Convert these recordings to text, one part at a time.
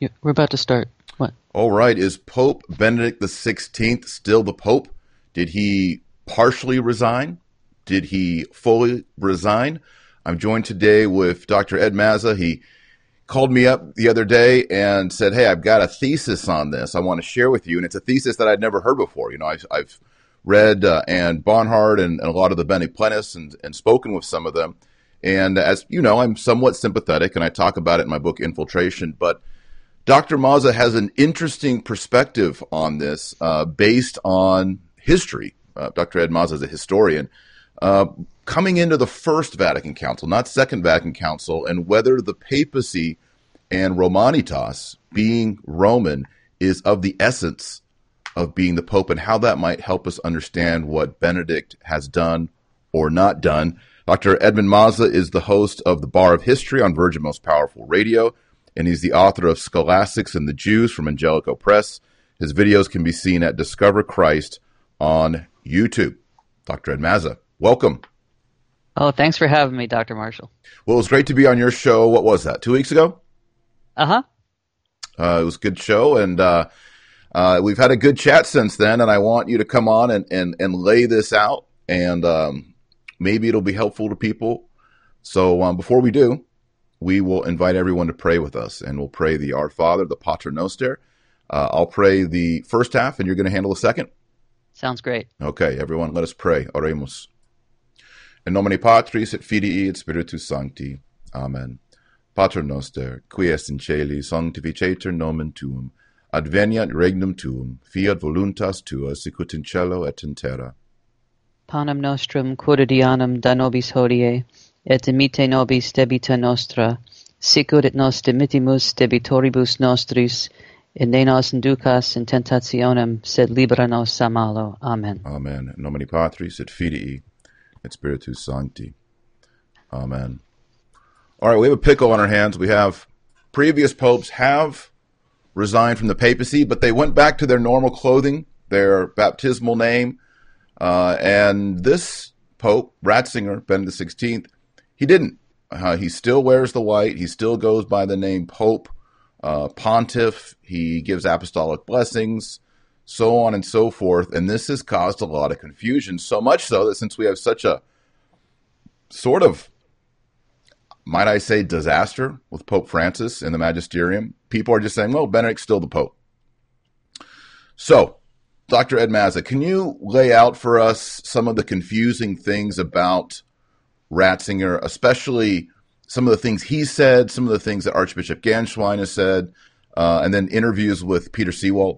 We're about to start. What? All right. Is Pope Benedict XVI still the Pope? Did he partially resign? Did he fully resign? I'm joined today with Dr. Ed Mazza. He called me up the other day and said, "Hey, I've got a thesis on this I want to share with you." And it's a thesis that I'd never heard before. You know, I've read Anne Bonhart and a lot of the Beneplenists and spoken with some of them. And as you know, I'm somewhat sympathetic, and I talk about it in my book, Infiltration. But Dr. Mazza has an interesting perspective on this based on history. Dr. Ed Mazza is a historian. Coming into the First Vatican Council, not Second Vatican Council, and whether the papacy and Romanitas, being Roman, is of the essence of being the Pope, and how that might help us understand what Benedict has done or not done. Dr. Edmund Mazza is the host of The Bar of History on Virgin Most Powerful Radio, and he's the author of Scholastics and the Jews from Angelico Press. His videos can be seen at Discover Christ on YouTube. Dr. Ed Mazza, welcome. Oh, thanks for having me, Dr. Marshall. Well, it was great to be on your show. What was that, 2 weeks ago? Uh-huh. It was a good show, and we've had a good chat since then, and I want you to come on and lay this out, and maybe it'll be helpful to people. So before we do, we will invite everyone to pray with us, and we'll pray the Our Father, the Pater Noster. I'll pray the first half, and you're going to handle the second? Sounds great. Okay, everyone, let us pray. Oremus. In nomine Patris et Filii et Spiritus Sancti. Amen. Pater Noster, qui est in caeli, sanctificetur nomen tuum. Adveniat regnum tuum. Fiat voluntas tua, sicut in cielo et in terra. Panem nostrum quotidianum da nobis hodie, et dimitte nobis debita nostra, sicut et nos dimittimus debitoribus nostris, et ne nos inducas in tentationem, sed libera nos a malo. Amen. Amen. In nomine Patris et Filii et Spiritus Sancti. Amen. All right, we have a pickle on our hands. We have previous popes have resigned from the papacy, but they went back to their normal clothing, their baptismal name. And this Pope, Ratzinger, Benedict XVI, he didn't. He still wears the white. He still goes by the name Pope, Pontiff. He gives apostolic blessings, so on and so forth. And this has caused a lot of confusion, so much so that since we have such a sort of, might I say, disaster with Pope Francis in the magisterium, people are just saying, well, Benedict's still the Pope. So, Dr. Ed Mazza, can you lay out for us some of the confusing things about Ratzinger, especially some of the things he said, some of the things that Archbishop Ganschwein has said, and then interviews with Peter Seewald?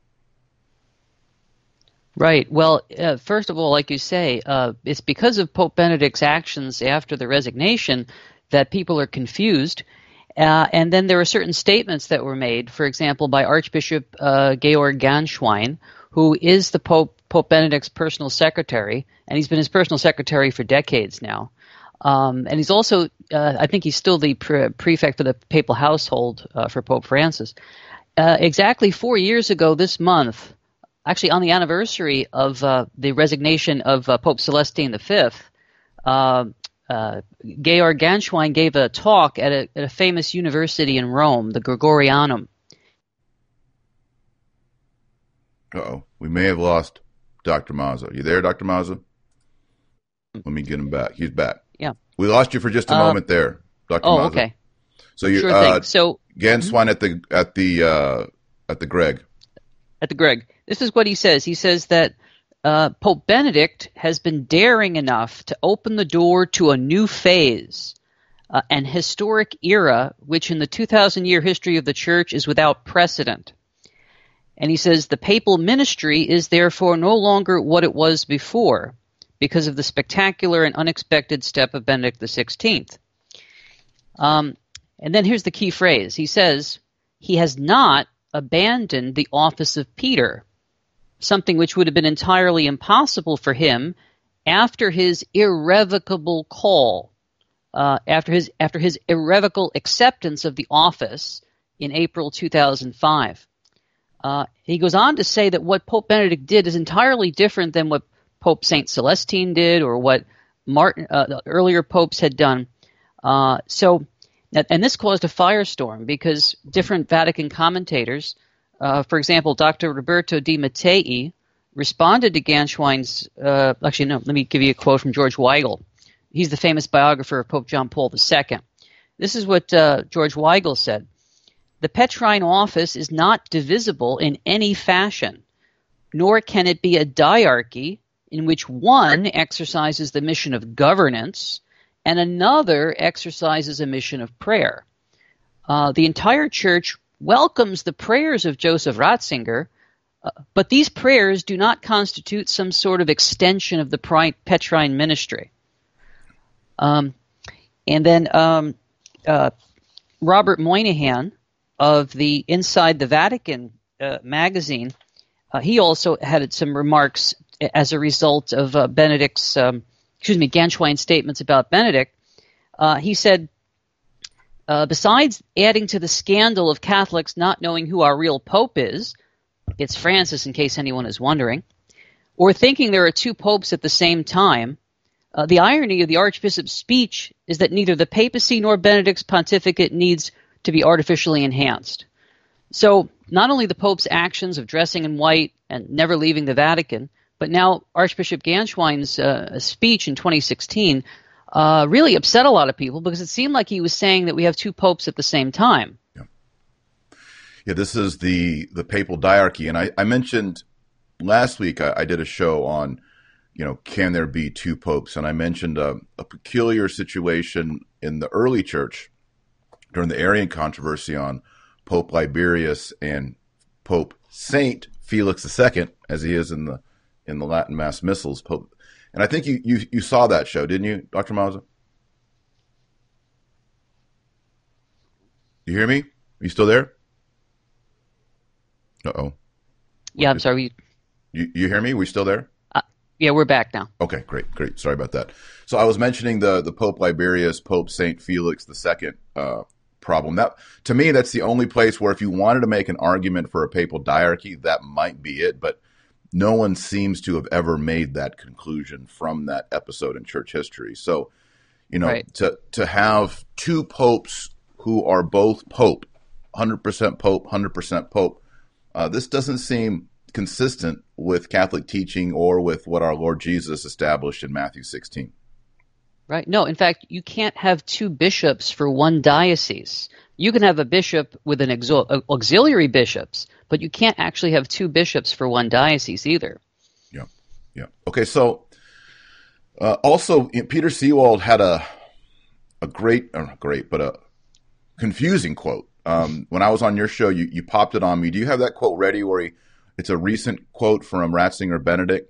Right. Well, first of all, like you say, it's because of Pope Benedict's actions after the resignation that people are confused. And then there are certain statements that were made, for example, by Archbishop Georg Ganschwein, who is the Pope Benedict's personal secretary, and he's been his personal secretary for decades now. And he's also, I think he's still the prefect for the papal household for Pope Francis. Exactly 4 years ago this month, actually on the anniversary of the resignation of Pope Celestine V, Georg Ganschwein gave a talk at a famous university in Rome, the Gregorianum. Uh-oh, we may have lost Dr. Mazza. You there, Dr. Mazza? Let me get him back. He's back. Yeah. We lost you for just a moment there, Dr. Oh, Mazza. okay. So you're sure thing. So Ganschwein at the Greg. At the Greg. This is what he says. He says that Pope Benedict has been daring enough to open the door to a new phase, an historic era, which in the 2,000-year history of the Church is without precedent. And he says the papal ministry is therefore no longer what it was before because of the spectacular and unexpected step of Benedict XVI. And then here's the key phrase. He says he has not abandoned the office of Peter, something which would have been entirely impossible for him after his irrevocable call, after his irrevocable acceptance of the office in April 2005. He goes on to say that what Pope Benedict did is entirely different than what Pope St. Celestine did or what earlier popes had done. So And this caused a firestorm because different Vatican commentators, for example, Dr. Roberto Di Mattei, responded to Ganschwein's, actually, no, let me give you a quote from George Weigel. He's the famous biographer of Pope John Paul II. This is what George Weigel said. The Petrine office is not divisible in any fashion, nor can it be a diarchy in which one exercises the mission of governance and another exercises a mission of prayer. The entire church welcomes the prayers of Joseph Ratzinger, but these prayers do not constitute some sort of extension of the Petrine ministry. And then Robert Moynihan of the Inside the Vatican magazine, he also had some remarks as a result of Ganschwein's statements about Benedict. He said, besides adding to the scandal of Catholics not knowing who our real Pope is, it's Francis in case anyone is wondering, or thinking there are two popes at the same time, the irony of the Archbishop's speech is that neither the papacy nor Benedict's pontificate needs to be artificially enhanced. So not only the Pope's actions of dressing in white and never leaving the Vatican, but now Archbishop Ganschwein's speech in 2016 really upset a lot of people because it seemed like he was saying that we have two popes at the same time. Yeah, this is the papal diarchy. And I mentioned last week, I did a show on, can there be two popes? And I mentioned a peculiar situation in the early church during the Arian controversy on Pope Liberius and Pope Saint Felix II, as he is in the Latin Mass Missals. Pope. And I think you saw that show, didn't you, Dr. Mazza? You hear me? Are you still there? Uh-oh. Yeah, I'm sorry. You hear me? We still there? Yeah, we're back now. Okay, great. Sorry about that. So I was mentioning the Pope Liberius, Pope Saint Felix II problem. That, to me, that's the only place where if you wanted to make an argument for a papal diarchy, that might be it. But no one seems to have ever made that conclusion from that episode in church history. So, right. to have two popes who are both Pope, 100% Pope, 100% Pope, this doesn't seem consistent with Catholic teaching or with what our Lord Jesus established in Matthew 16. Right. No, in fact, you can't have two bishops for one diocese. You can have a bishop with an auxiliary bishops, but you can't actually have two bishops for one diocese either. Yeah. Okay, so also Peter Seewald had a confusing quote. When I was on your show, you popped it on me. Do you have that quote ready where it's a recent quote from Ratzinger Benedict?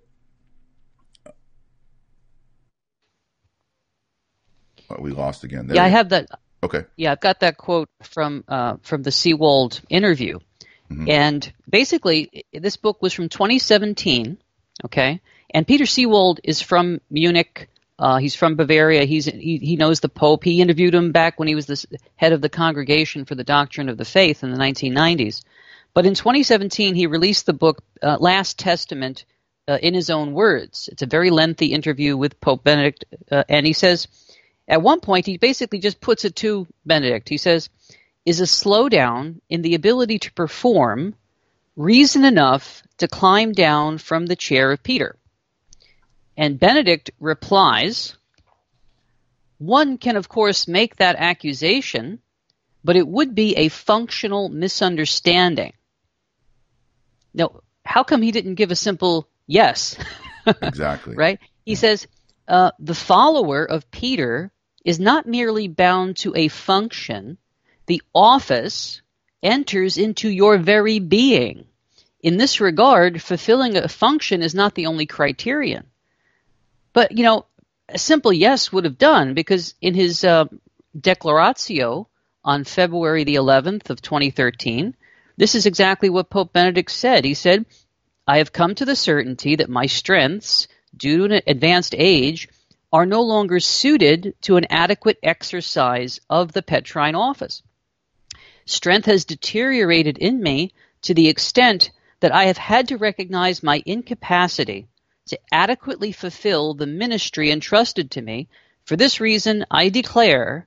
We lost again. I have that. Okay. Yeah, I've got that quote from the Seewald interview. Mm-hmm. And basically, this book was from 2017, okay? And Peter Seewald is from Munich. He's from Bavaria. He knows the Pope. He interviewed him back when he was the head of the Congregation for the Doctrine of the Faith in the 1990s. But in 2017, he released the book Last Testament in his own words. It's a very lengthy interview with Pope Benedict, and he says, at one point, he basically just puts it to Benedict. He says, is a slowdown in the ability to perform reason enough to climb down from the chair of Peter? And Benedict replies, one can, of course, make that accusation, but it would be a functional misunderstanding. Now, how come he didn't give a simple yes? Exactly. Right? He says, the follower of Peter is not merely bound to a function. The office enters into your very being. In this regard, fulfilling a function is not the only criterion. But, a simple yes would have done, because in his Declaratio on February the 11th of 2013, this is exactly what Pope Benedict said. He said, I have come to the certainty that my strengths, due to an advanced age, are no longer suited to an adequate exercise of the Petrine office. Strength has deteriorated in me to the extent that I have had to recognize my incapacity to adequately fulfill the ministry entrusted to me. For this reason, I declare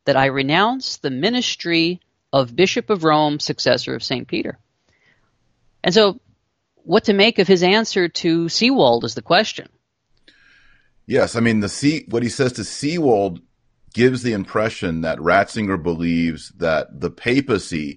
that I renounce the ministry of Bishop of Rome, successor of St. Peter. And so what to make of his answer to Seewald is the question. Yes, I mean, what he says to Seewald gives the impression that Ratzinger believes that the papacy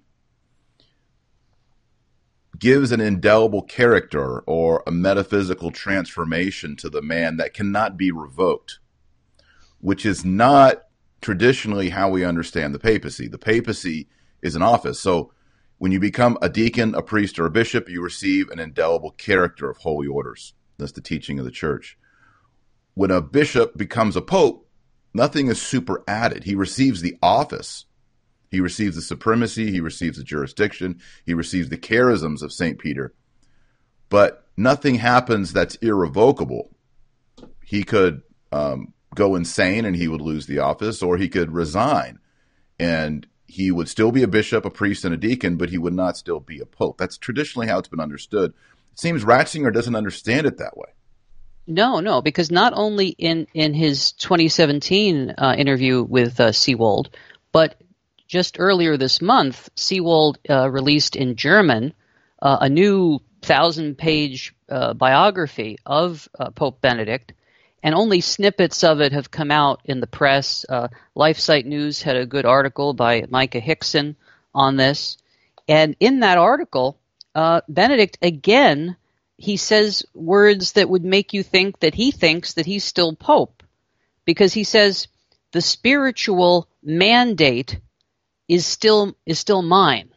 gives an indelible character or a metaphysical transformation to the man that cannot be revoked, which is not traditionally how we understand the papacy. The papacy is an office. So when you become a deacon, a priest, or a bishop, you receive an indelible character of holy orders. That's the teaching of the church. When a bishop becomes a pope, nothing is superadded. He receives the office. He receives the supremacy. He receives the jurisdiction. He receives the charisms of St. Peter. But nothing happens that's irrevocable. He could go insane and he would lose the office, or he could resign and he would still be a bishop, a priest, and a deacon, but he would not still be a pope. That's traditionally how it's been understood. It seems Ratzinger doesn't understand it that way. No, because not only in his 2017 interview with Seewald, but just earlier this month, Seewald released in German a new 1,000-page biography of Pope Benedict, and only snippets of it have come out in the press. LifeSite News had a good article by Micah Hickson on this. And in that article, Benedict, again, he says words that would make you think that he thinks that he's still Pope. Because he says, the spiritual mandate is still mine.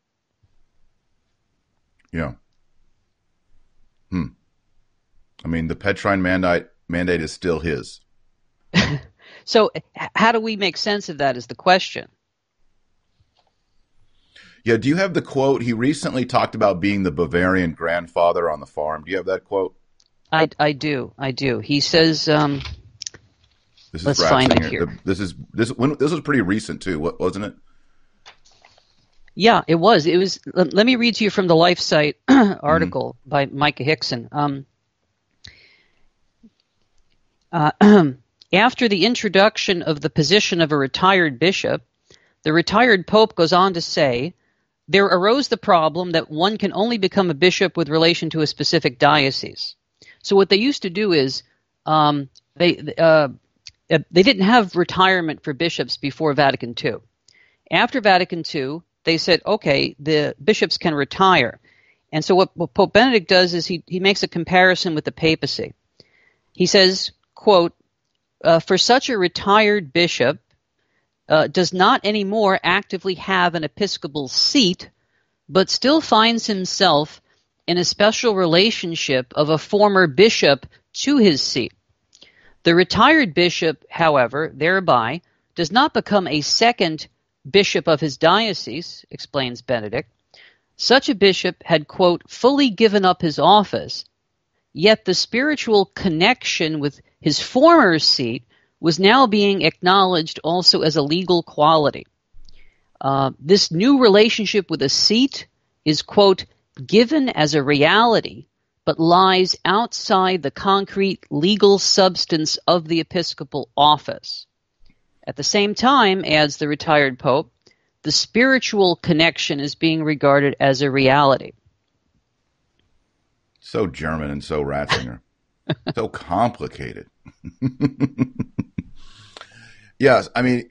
Yeah. I mean, the Petrine mandate is still his. So how do we make sense of that is the question. Yeah, do you have the quote? He recently talked about being the Bavarian grandfather on the farm. Do you have that quote? I do. He says, let's find it here. This was pretty recent too, wasn't it? Yeah, it was. Let me read to you from the LifeSite article by Micah Hickson. After the introduction of the position of a retired bishop, the retired pope goes on to say, there arose the problem that one can only become a bishop with relation to a specific diocese. So what they used to do is they didn't have retirement for bishops before Vatican II. After Vatican II, they said, okay, the bishops can retire. And so what Pope Benedict does is he makes a comparison with the papacy. He says, quote, for such a retired bishop does not anymore actively have an episcopal seat, but still finds himself in a special relationship of a former bishop to his seat. The retired bishop, however, thereby does not become a second bishop of his diocese, explains Benedict. Such a bishop had, quote, fully given up his office, yet the spiritual connection with his former seat was now being acknowledged also as a legal quality. This new relationship with a seat is, quote, given as a reality, but lies outside the concrete legal substance of the episcopal office. At the same time, adds the retired pope, the spiritual connection is being regarded as a reality. So German and so Ratzinger. So complicated. Yes, I mean,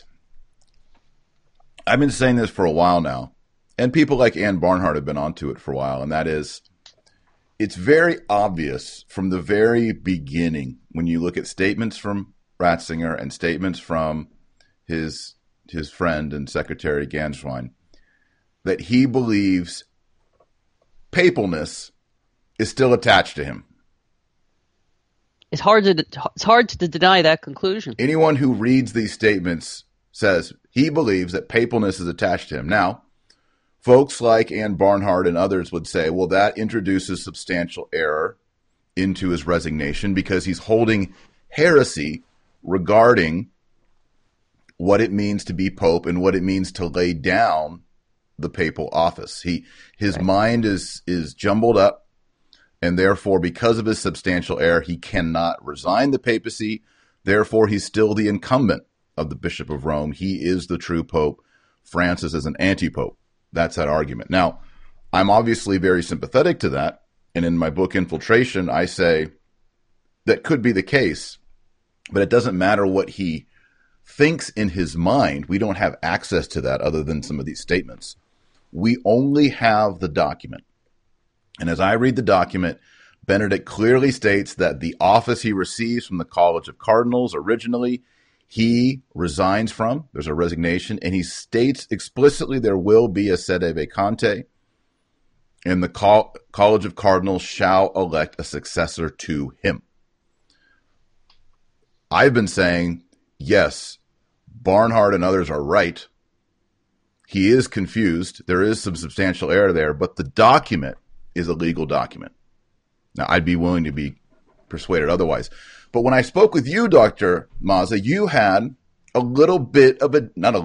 I've been saying this for a while now, and people like Ann Barnhart have been onto it for a while, and that is, it's very obvious from the very beginning when you look at statements from Ratzinger and statements from his friend and secretary Ganswein that he believes papalness is still attached to him. It's hard to deny that conclusion. Anyone who reads these statements says he believes that papalness is attached to him. Now, folks like Ann Barnhart and others would say, well, that introduces substantial error into his resignation because he's holding heresy regarding what it means to be pope and what it means to lay down the papal office. His mind is jumbled up. And therefore, because of his substantial error, he cannot resign the papacy. Therefore, he's still the incumbent. of the Bishop of Rome. He is the true Pope. Francis is an anti-Pope. That's that argument. Now, I'm obviously very sympathetic to that. And in my book, Infiltration, I say that could be the case, but it doesn't matter what he thinks in his mind. We don't have access to that other than some of these statements. We only have the document. And as I read the document, Benedict clearly states that the office he receives from the College of Cardinals originally, he resigns from. There's a resignation, and he states explicitly there will be a sede vacante, and the College of Cardinals shall elect a successor to him. I've been saying, yes, Barnhart and others are right. He is confused. There is some substantial error there, but the document is a legal document. Now, I'd be willing to be persuaded otherwise. But when I spoke with you, Dr. Mazza, you had a little bit of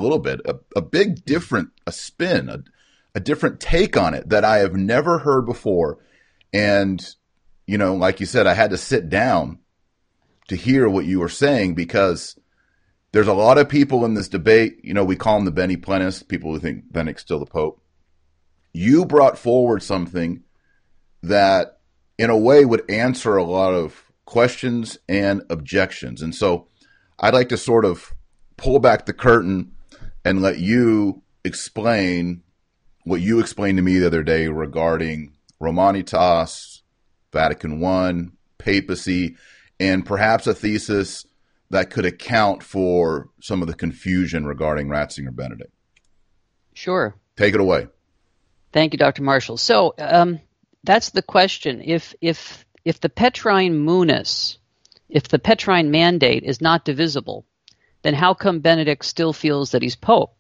a big different, a spin, a different take on it that I have never heard before. And, you know, like you said, I had to sit down to hear what you were saying, because there's a lot of people in this debate. You know, we call them the Benny Plenists, people who think Benedict's still the Pope. You brought forward something that in a way would answer a lot of questions and objections. And so I'd like to sort of pull back the curtain and let you explain what you explained to me the other day regarding Romanitas, Vatican I, papacy, and perhaps a thesis that could account for some of the confusion regarding Ratzinger Benedict. Sure. Take it away. Thank you, Dr. Marshall. So that's the question. If the Petrine munus, if the Petrine mandate is not divisible, then how come Benedict still feels that he's Pope?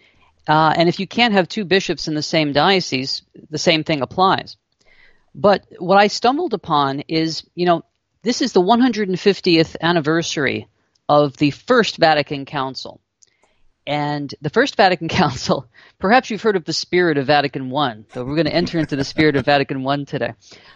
And if you can't have two bishops in the same diocese, the same thing applies. But what I stumbled upon is, you know, this is the 150th anniversary of the First Vatican Council. And the First Vatican Council, perhaps you've heard of the spirit of Vatican I, so we're going to enter into the spirit of Vatican I today.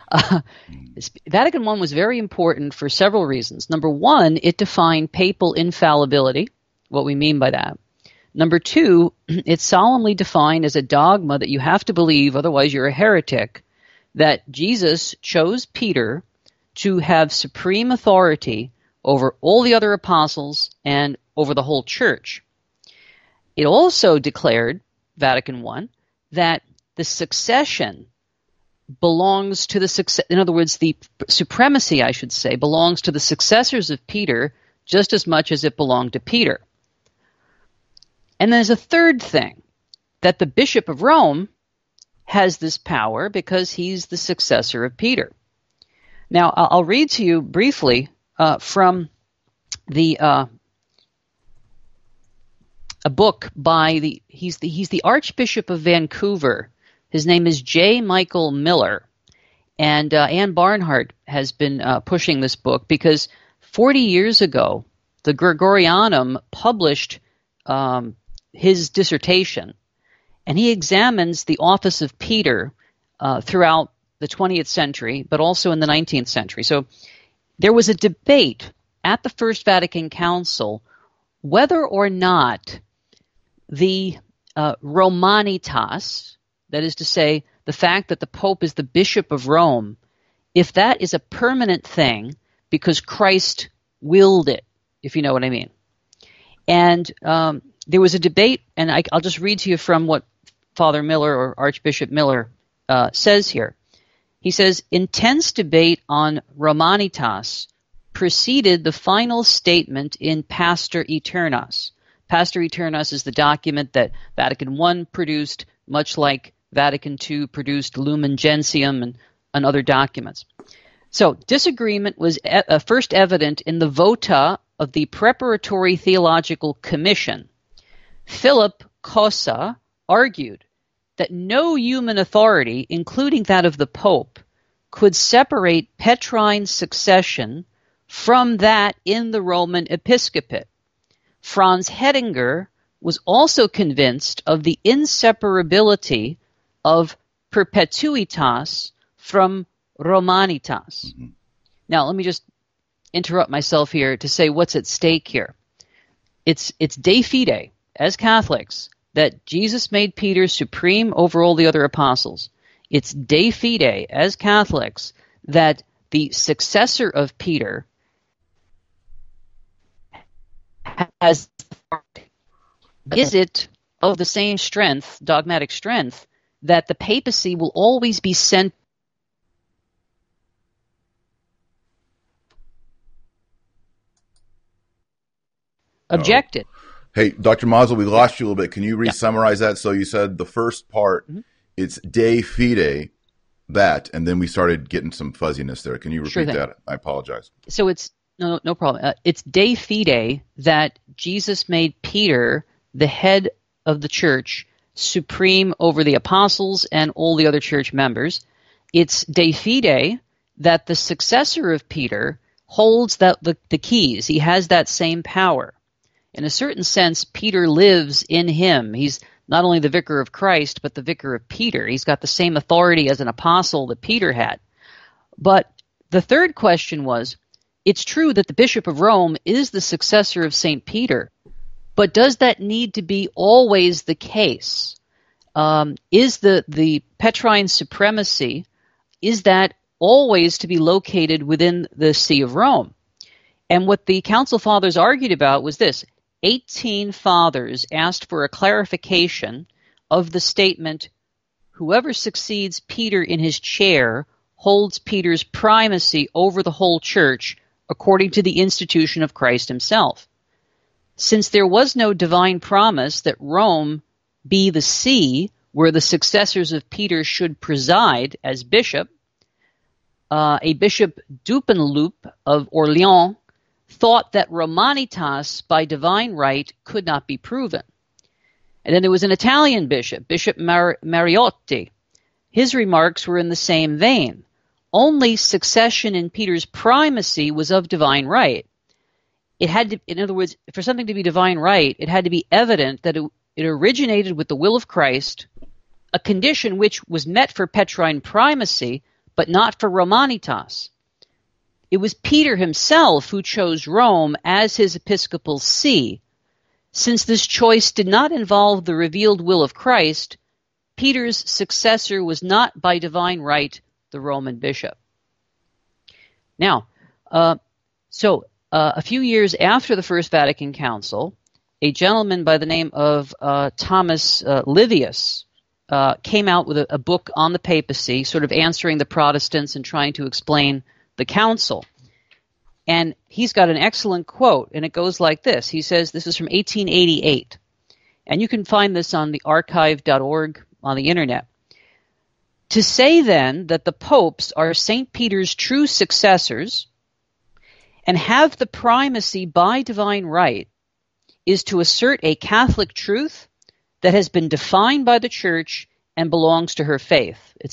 Vatican I was very important for several reasons. Number one, it defined papal infallibility, what we mean by that. Number two, it solemnly defined as a dogma that you have to believe, otherwise you're a heretic, that Jesus chose Peter to have supreme authority over all the other apostles and over the whole church. It also declared, Vatican I, that the succession belongs to in other words, the supremacy, I should say, belongs to the successors of Peter just as much as it belonged to Peter. And there's a third thing, that the Bishop of Rome has this power because he's the successor of Peter. Now, I'll read to you briefly from a book by he's the Archbishop of Vancouver. His name is J. Michael Miller, and Anne Barnhart has been pushing this book because 40 years ago, the Gregorianum published his dissertation, and he examines the office of Peter throughout the 20th century, but also in the 19th century. So there was a debate at the First Vatican Council whether or not the Romanitas, that is to say, the fact that the Pope is the Bishop of Rome, if that is a permanent thing because Christ willed it, if you know what I mean. And there was a debate, and I'll just read to you from what Father Miller or Archbishop Miller says here. He says, intense debate on Romanitas preceded the final statement in Pastor Aeternas. Pastor Aeternas is the document that Vatican I produced, much like Vatican II produced Lumen Gentium and other documents. So disagreement was first evident in the vota of the Preparatory Theological Commission. Philip Cossa argued that no human authority, including that of the Pope, could separate Petrine succession from that in the Roman episcopate. Franz Hettinger was also convinced of the inseparability of perpetuitas from Romanitas. Mm-hmm. Now, let me just interrupt myself here to say what's at stake here. it's de fide, as Catholics, that Jesus made Peter supreme over all the other apostles. It's de fide, as Catholics, that the successor of Peter has, is it of the same strength, dogmatic strength, that the papacy will always be sent objected. Hey, Dr. Mazza, we lost you a little bit. Can you re-summarize that? So you said the first part, it's de fide, that, and then we started getting some fuzziness there. Can you repeat that? I apologize. So it's no problem. It's de fide that Jesus made Peter the head of the church, supreme over the apostles and all the other church members. It's de fide that the successor of Peter holds the keys. He has that same power. In a certain sense, Peter lives in him. He's not only the vicar of Christ, but the vicar of Peter. He's got the same authority as an apostle that Peter had. But the third question was, it's true that the Bishop of Rome is the successor of St. Peter, but does that need to be always the case? Is the Petrine supremacy, is that always to be located within the See of Rome? And what the Council Fathers argued about was this. 18 fathers asked for a clarification of the statement, whoever succeeds Peter in his chair holds Peter's primacy over the whole church according to the institution of Christ himself. Since there was no divine promise that Rome be the see where the successors of Peter should preside as bishop, a Bishop Dupanloup of Orleans thought that Romanitas by divine right could not be proven. And then there was an Italian bishop, Bishop Mariotti. His remarks were in the same vein. Only succession in Peter's primacy was of divine right. It had to, in other words, for something to be divine right, it had to be evident that it originated with the will of Christ, a condition which was met for Petrine primacy, but not for Romanitas. It was Peter himself who chose Rome as his episcopal see. Since this choice did not involve the revealed will of Christ, Peter's successor was not by divine right the Roman bishop. Now, a few years after the First Vatican Council, a gentleman by the name of Thomas Livius came out with a book on the papacy, sort of answering the Protestants and trying to explain the council. And he's got an excellent quote, and it goes like this. He says, this is from 1888, and you can find this on the archive.org on the internet. To say then that the popes are St. Peter's true successors and have the primacy by divine right is to assert a Catholic truth that has been defined by the Church and belongs to her faith. It's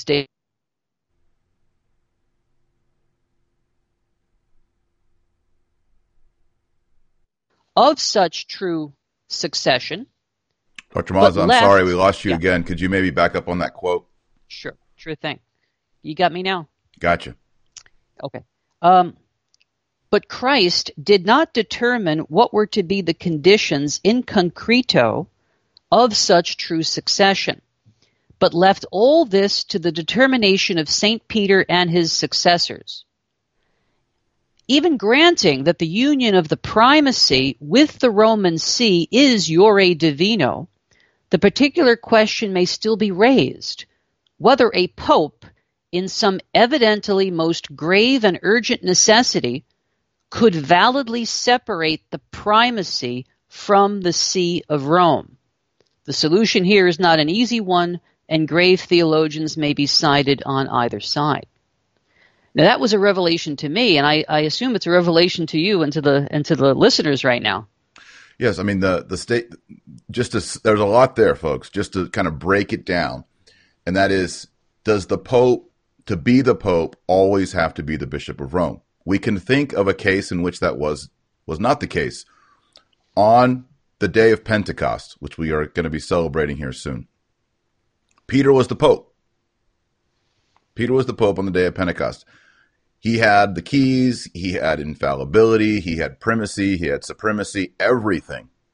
of such true succession. Dr. Mazza, I'm sorry, we lost you again. Could you maybe back up on that quote? Sure thing. You got me now? Gotcha. Okay. But Christ did not determine what were to be the conditions in concreto of such true succession, but left all this to the determination of St. Peter and his successors. Even granting that the union of the primacy with the Roman see is iure divino, the particular question may still be raised, whether a pope, in some evidently most grave and urgent necessity, could validly separate the primacy from the See of Rome. The solution here is not an easy one, and grave theologians may be cited on either side. Now that was a revelation to me, and I assume it's a revelation to you and to the listeners right now. Yes, I mean the state. There's a lot there, folks. Just to kind of break it down, and that is, does the Pope, to be the Pope, always have to be the Bishop of Rome? We can think of a case in which that was not the case. On the day of Pentecost, which we are going to be celebrating here soon, Peter was the Pope. Peter was the Pope on the day of Pentecost. He had the keys, he had infallibility, he had primacy, he had supremacy, everything.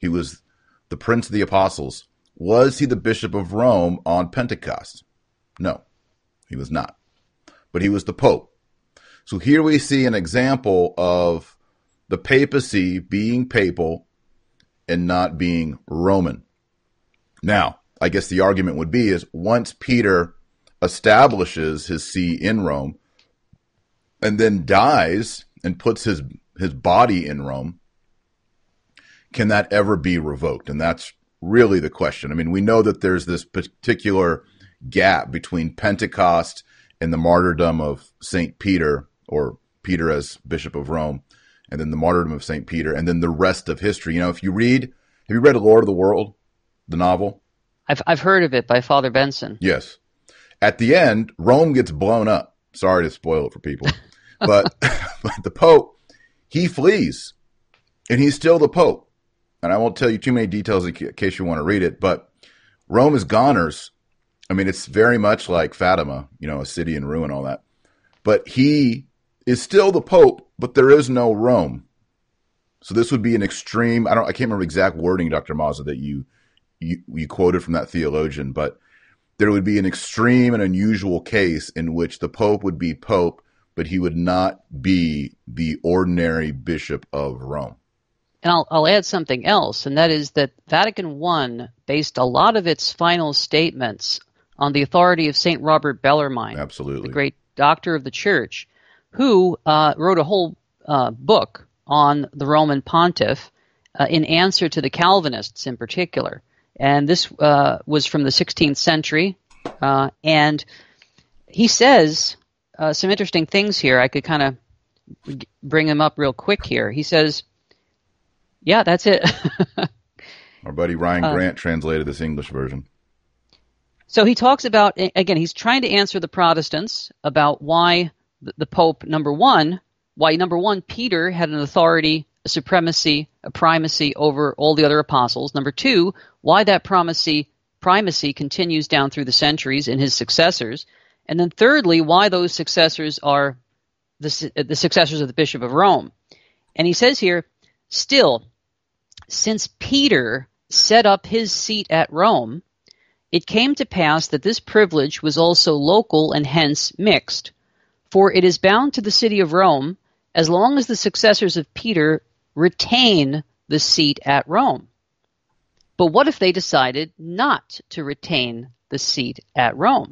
He was the Prince of the Apostles. Was he the Bishop of Rome on Pentecost? No, he was not. But he was the Pope. So here we see an example of the papacy being papal and not being Roman. Now, I guess the argument would be is once Peter establishes his see in Rome and then dies and puts his body in Rome, can that ever be revoked? And that's really the question. I mean, we know that there's this particular gap between Pentecost and the martyrdom of St. Peter, or Peter as Bishop of Rome, and then the martyrdom of St. Peter, and then the rest of history. You know, have you read Lord of the World, the novel? I've heard of it by Father Benson. Yes. At the end, Rome gets blown up. Sorry to spoil it for people. But the Pope, he flees, and he's still the Pope. And I won't tell you too many details in case you want to read it, but Rome is goners. I mean, it's very much like Fatima, you know, a city in ruin, all that. But he is still the Pope, but there is no Rome. So this would be an extreme, I can't remember the exact wording, Dr. Mazza, that you quoted from that theologian, but there would be an extreme and unusual case in which the Pope would be Pope, but he would not be the ordinary Bishop of Rome. And I'll add something else, and that is that Vatican I based a lot of its final statements on the authority of St. Robert Bellarmine, absolutely, the great doctor of the Church, who wrote a whole book on the Roman pontiff in answer to the Calvinists in particular. And this was from the 16th century. And he says some interesting things here. I could kind of bring him up real quick here. He says, yeah, that's it. Our buddy Ryan Grant translated this English version. So he talks about, again, he's trying to answer the Protestants about why the Pope, number one, Peter had an authority, a supremacy, a primacy over all the other apostles. Number two, why that primacy continues down through the centuries in his successors. And then thirdly, why those successors are the successors of the Bishop of Rome. And he says here, still, since Peter set up his seat at Rome, it came to pass that this privilege was also local and hence mixed. For it is bound to the city of Rome as long as the successors of Peter retain the seat at Rome. But what if they decided not to retain the seat at Rome?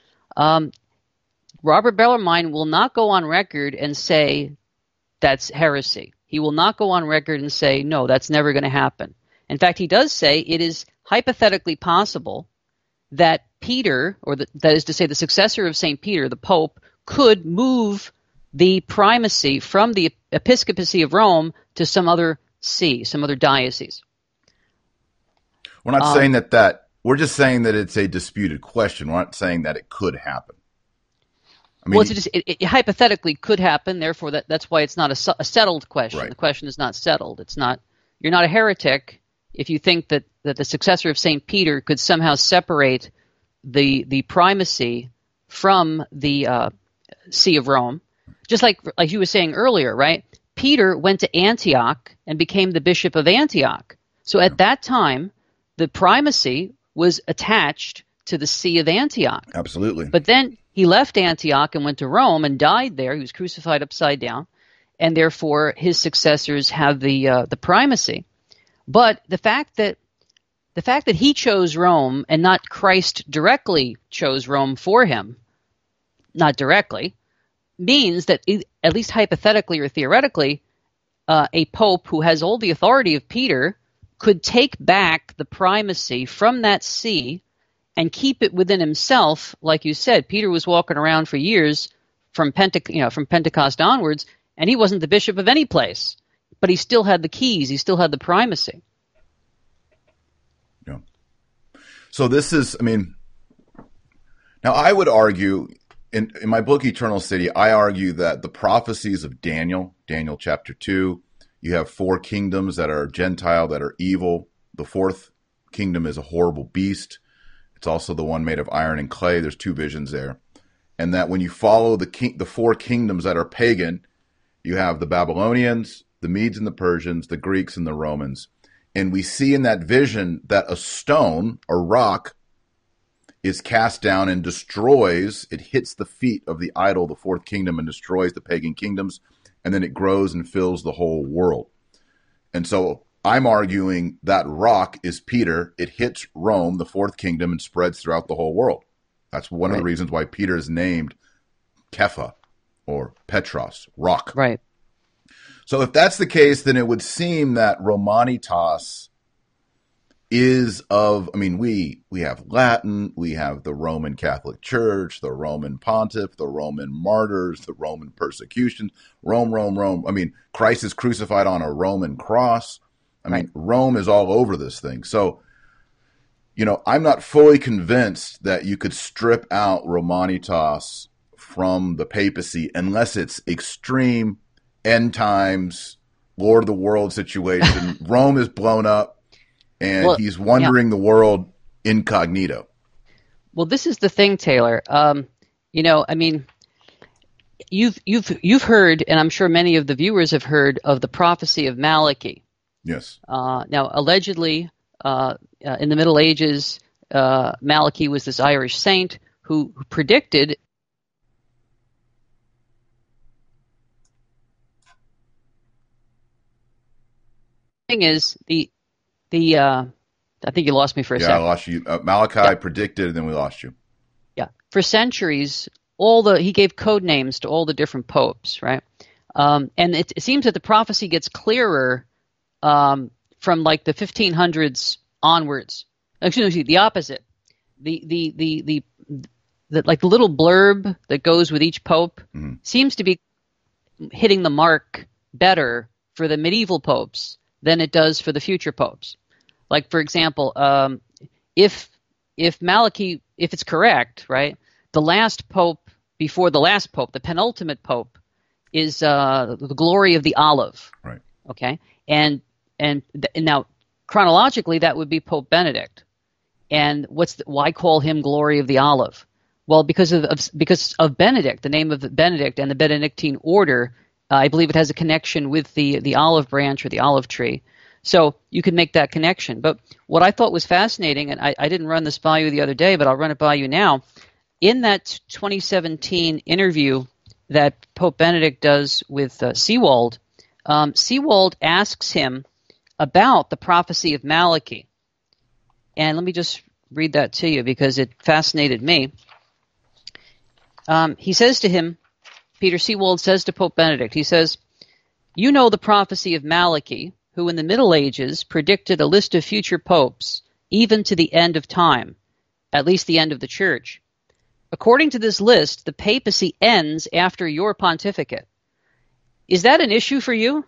Robert Bellarmine will not go on record and say that's heresy. He will not go on record and say, no, that's never going to happen. In fact, he does say it is hypothetically possible that Peter, that is to say the successor of St. Peter, the Pope, could move the primacy from the episcopacy of Rome to some other see, some other diocese. We're not saying that we're just saying that it's a disputed question. We're not saying that it could happen. I mean, it hypothetically could happen. Therefore, that's why it's not a settled question. Right. The question is not settled. It's not. You're not a heretic if you think that the successor of St. Peter could somehow separate the primacy from the See of Rome. Just like you were saying earlier, right? Peter went to Antioch and became the Bishop of Antioch. So at that time, the primacy was attached to the See of Antioch. Absolutely. But then he left Antioch and went to Rome and died there. He was crucified upside down, and therefore his successors have the primacy. But the fact that he chose Rome and not Christ directly chose Rome for him, not directly, means that at least hypothetically or theoretically, a pope who has all the authority of Peter could take back the primacy from that see and keep it within himself. Like you said, Peter was walking around for years from Pentecost onwards, and he wasn't the bishop of any place, but he still had the keys. He still had the primacy. Yeah. So this is, now I would argue, in my book, Eternal City, I argue that the prophecies of Daniel chapter 2, you have 4 kingdoms that are Gentile, that are evil. The 4th kingdom is a horrible beast. It's also the one made of iron and clay. There's 2 visions there. And that when you follow the 4 kingdoms that are pagan, you have the Babylonians, the Medes and the Persians, the Greeks and the Romans. And we see in that vision that a stone, a rock, is cast down and destroys, it hits the feet of the idol, the fourth kingdom, and destroys the pagan kingdoms, and then it grows and fills the whole world. And so I'm arguing that rock is Peter. It hits Rome, the fourth kingdom, and spreads throughout the whole world. That's one of the reasons why Peter is named Kepha, or Petros, rock. Right. So if that's the case, then it would seem that Romanitas is of, I mean, we have Latin, we have the Roman Catholic Church, the Roman Pontiff, the Roman martyrs, the Roman persecution, Rome. I mean, Christ is crucified on a Roman cross. I mean, Rome is all over this thing. So, I'm not fully convinced that you could strip out Romanitas from the papacy unless it's extreme end times, Lord of the World situation. Rome is blown up, and he's wandering the world incognito. Well, this is the thing, Taylor. I mean, you've heard, and I'm sure many of the viewers have heard of the prophecy of Malachi. Yes. Now, allegedly, in the Middle Ages, Malachi was this Irish saint who predicted. Thing is the I think you lost me for a second. Yeah, I lost you. Malachi predicted, and then we lost you. Yeah, for centuries, he gave code names to all the different popes, right? And it seems that the prophecy gets clearer from like the 1500s onwards. Excuse me, the opposite. The like the little blurb that goes with each pope seems to be hitting the mark better for the medieval popes than it does for the future popes. Like, for example, if Malachi, if it's correct, right, the last pope before the last pope, the penultimate pope, is the glory of the olive. Right. Okay. And now chronologically that would be Pope Benedict. And why call him glory of the olive? Well, because of Benedict, the name of Benedict and the Benedictine order. I believe it has a connection with the olive branch or the olive tree. So you can make that connection. But what I thought was fascinating, and I didn't run this by you the other day, but I'll run it by you now. In that 2017 interview that Pope Benedict does with Seewald, Seewald asks him about the prophecy of Malachi. And let me just read that to you because it fascinated me. He says to him, Peter Seewald says to Pope Benedict, he says, "You know the prophecy of Malachi, who in the Middle Ages predicted a list of future popes, even to the end of time, at least the end of the church. According to this list, the papacy ends after your pontificate. Is that an issue for you?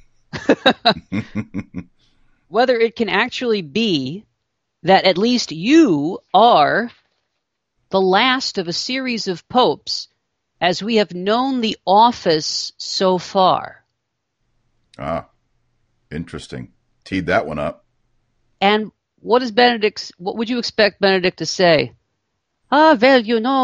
Whether it can actually be that at least you are the last of a series of popes as we have known the office so far." Ah, interesting. Teed that one up. And what would you expect Benedict to say? Well,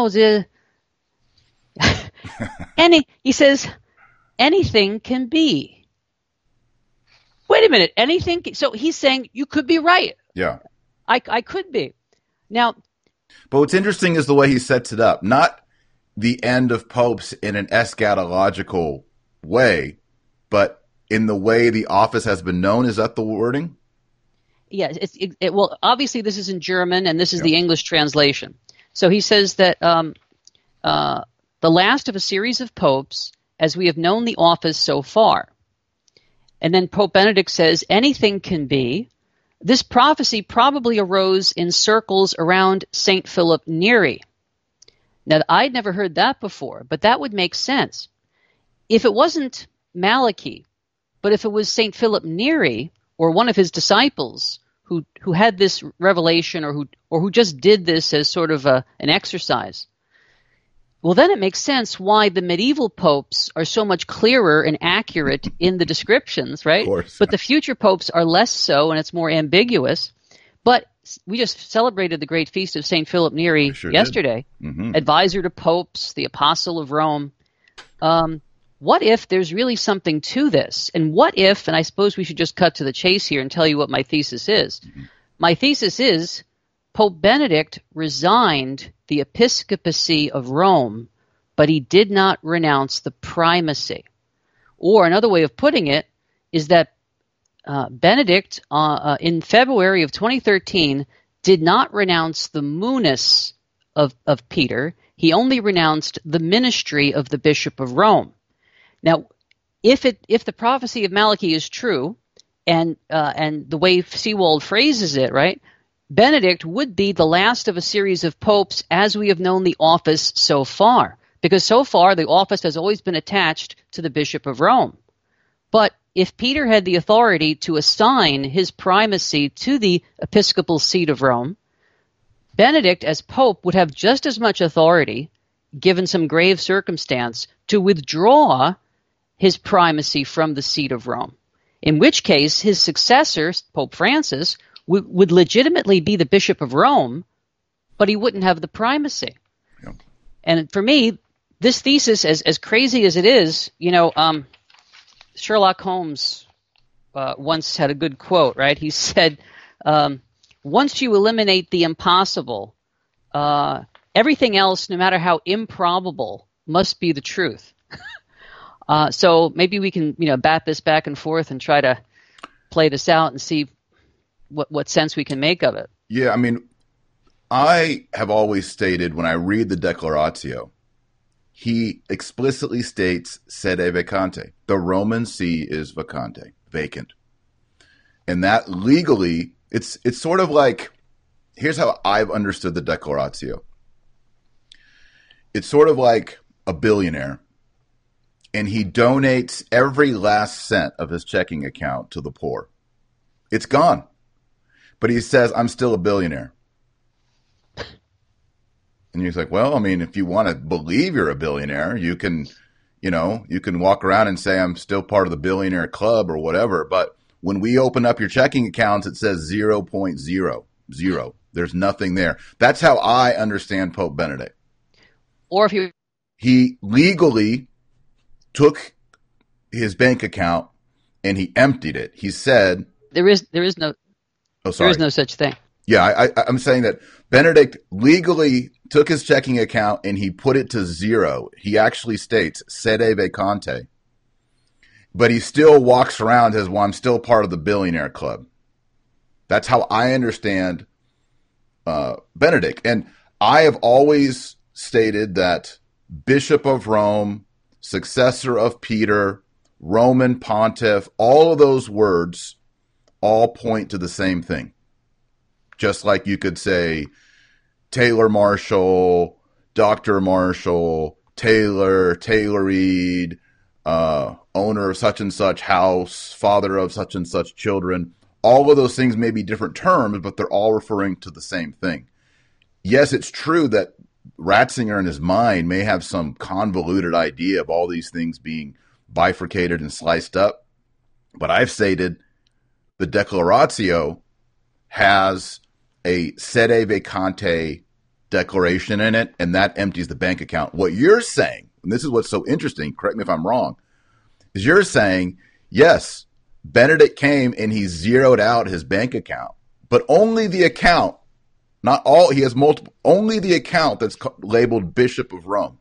he says, anything can be. Wait a minute, anything? So he's saying you could be right. Yeah. I could be. Now. But what's interesting is the way he sets it up. Not the end of popes in an eschatological way, but in the way the office has been known. Is that the wording? Yeah. Well, obviously this is in German, and this is the English translation. So he says that the last of a series of popes, as we have known the office so far. And then Pope Benedict says, anything can be. This prophecy probably arose in circles around St. Philip Neri. Now, I'd never heard that before, but that would make sense. If it wasn't Malachi, but if it was St. Philip Neri or one of his disciples who had this revelation or who just did this as sort of an exercise, well, then it makes sense why the medieval popes are so much clearer and accurate in the descriptions, right? Of course. But the future popes are less so, and it's more ambiguous. But we just celebrated the great feast of St. Philip Neri yesterday, advisor to popes, the apostle of Rome. what if there's really something to this? And what if, and I suppose we should just cut to the chase here and tell you what my thesis is. My thesis is Pope Benedict resigned the episcopacy of Rome, but he did not renounce the primacy. Or another way of putting it is that Benedict, in February of 2013, did not renounce the munus of Peter. He only renounced the ministry of the Bishop of Rome. Now, if the prophecy of Malachi is true, and the way Seewald phrases it, right, Benedict would be the last of a series of popes as we have known the office so far, because so far the office has always been attached to the Bishop of Rome. But if Peter had the authority to assign his primacy to the episcopal seat of Rome, Benedict as pope would have just as much authority, given some grave circumstance, to withdraw his primacy from the seat of Rome, in which case his successor, Pope Francis, would legitimately be the Bishop of Rome, but he wouldn't have the primacy. Yep. And for me, this thesis, as crazy as it is, Sherlock Holmes once had a good quote, right? He said, once you eliminate the impossible, everything else, no matter how improbable, must be the truth. So maybe we can, bat this back and forth and try to play this out and see what sense we can make of it. Yeah, I mean, I have always stated when I read the Declaratio, he explicitly states sede vacante. The Roman see is vacante, vacant. And that legally, it's sort of like, here's how I've understood the Declaratio. It's sort of like a billionaire, and he donates every last cent of his checking account to the poor. It's gone. But he says, I'm still a billionaire. And he's like, well, I mean, if you want to believe you're a billionaire, you can walk around and say I'm still part of the billionaire club or whatever. But when we open up your checking accounts, it says 0.00. There's nothing there. That's how I understand Pope Benedict. Or if he legally took his bank account and he emptied it. He said there is no such thing. Yeah, I'm saying that Benedict legally took his checking account and he put it to zero. He actually states sede vacante, but he still walks around as, well, I'm still part of the billionaire club. That's how I understand Benedict. And I have always stated that Bishop of Rome, successor of Peter, Roman pontiff, all of those words all point to the same thing. Just like you could say Taylor Marshall, Dr. Marshall, Taylor Reed, owner of such and such house, father of such and such children. All of those things may be different terms, but they're all referring to the same thing. Yes, it's true that Ratzinger in his mind may have some convoluted idea of all these things being bifurcated and sliced up, but I've stated the Declaratio has a sede vacante declaration in it, and that empties the bank account. What you're saying, and this is what's so interesting, correct me if I'm wrong, is you're saying, yes, Benedict came and he zeroed out his bank account, but only the account, not all, he has multiple, only the account that's labeled Bishop of Rome.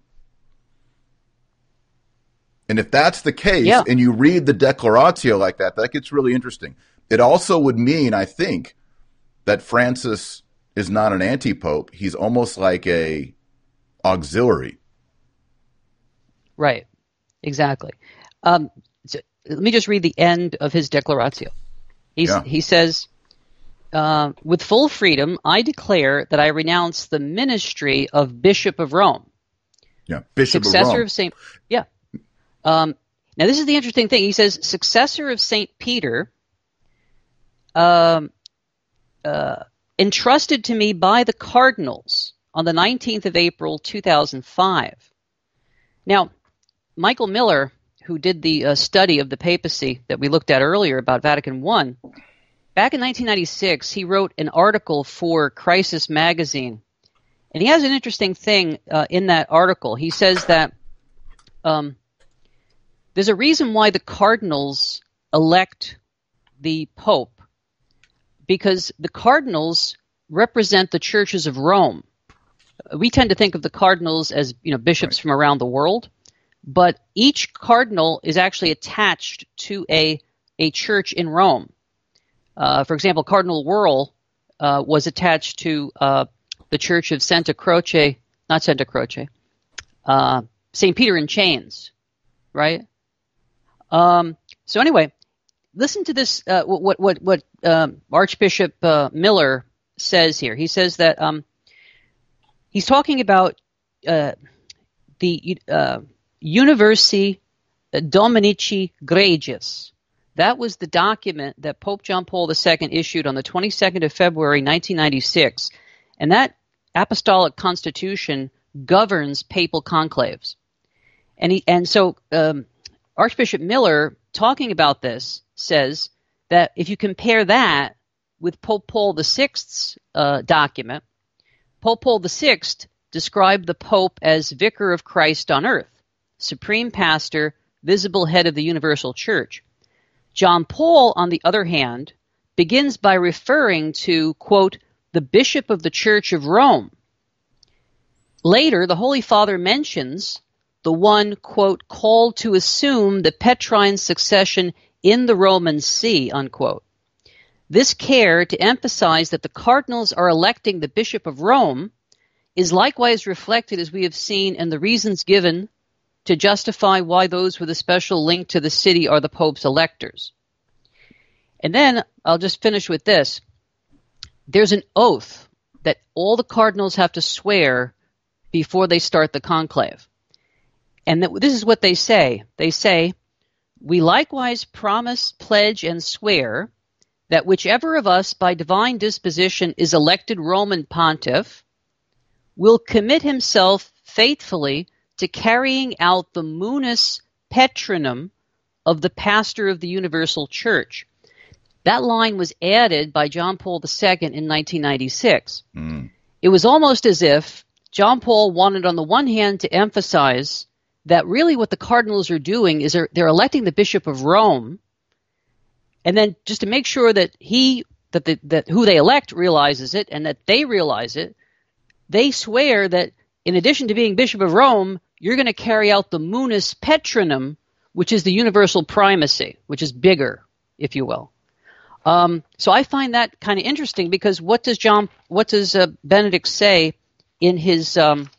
And if that's the case, and you read the Declaratio like that, that gets really interesting. It also would mean, I think, that Francis is not an anti-pope. He's almost like a auxiliary. Right. Exactly. So let me just read the end of his Declaratio. He says, with full freedom, I declare that I renounce the ministry of Bishop of Rome. Yeah, Bishop successor of Rome. Of Saint. Yeah. Now this is the interesting thing. He says, successor of Saint Peter, entrusted to me by the cardinals on the 19th of April, 2005. Now, Michael Miller, who did the study of the papacy that we looked at earlier about Vatican I, back in 1996, he wrote an article for Crisis Magazine. And he has an interesting thing in that article. He says that there's a reason why the cardinals elect the Pope, because the cardinals represent the churches of Rome. We tend to think of the cardinals as bishops from around the world, but each cardinal is actually attached to a church in Rome. For example, Cardinal Wuerl was attached to the Church of St. Peter in Chains, right? So anyway, listen to this. What Archbishop Miller says here. He says that he's talking about the Universi Dominici Gregis. That was the document that Pope John Paul II issued on the 22nd of February, 1996, and that apostolic constitution governs papal conclaves. And so Archbishop Miller, talking about this, says that if you compare that with Pope Paul VI's document, Pope Paul VI described the Pope as Vicar of Christ on earth, supreme pastor, visible head of the universal church. John Paul, on the other hand, begins by referring to, quote, the Bishop of the Church of Rome. Later, the Holy Father mentions the one, quote, called to assume the Petrine succession in the Roman See, unquote. This care to emphasize that the cardinals are electing the Bishop of Rome is likewise reflected, as we have seen, in the reasons given to justify why those with a special link to the city are the Pope's electors. And then I'll just finish with this. There's an oath that all the cardinals have to swear before they start the conclave. And this is what they say. They say, we likewise promise, pledge, and swear that whichever of us by divine disposition is elected Roman pontiff will commit himself faithfully to carrying out the munus petrinum of the pastor of the universal church. That line was added by John Paul II in 1996. It was almost as if John Paul wanted, on the one hand, to emphasize that really what the cardinals are doing is they're electing the Bishop of Rome, and then just to make sure that who they elect realizes it and that they realize it, they swear that in addition to being Bishop of Rome, you're going to carry out the munus petrinum, which is the universal primacy, which is bigger, if you will. So I find that kind of interesting, because what does Benedict say in his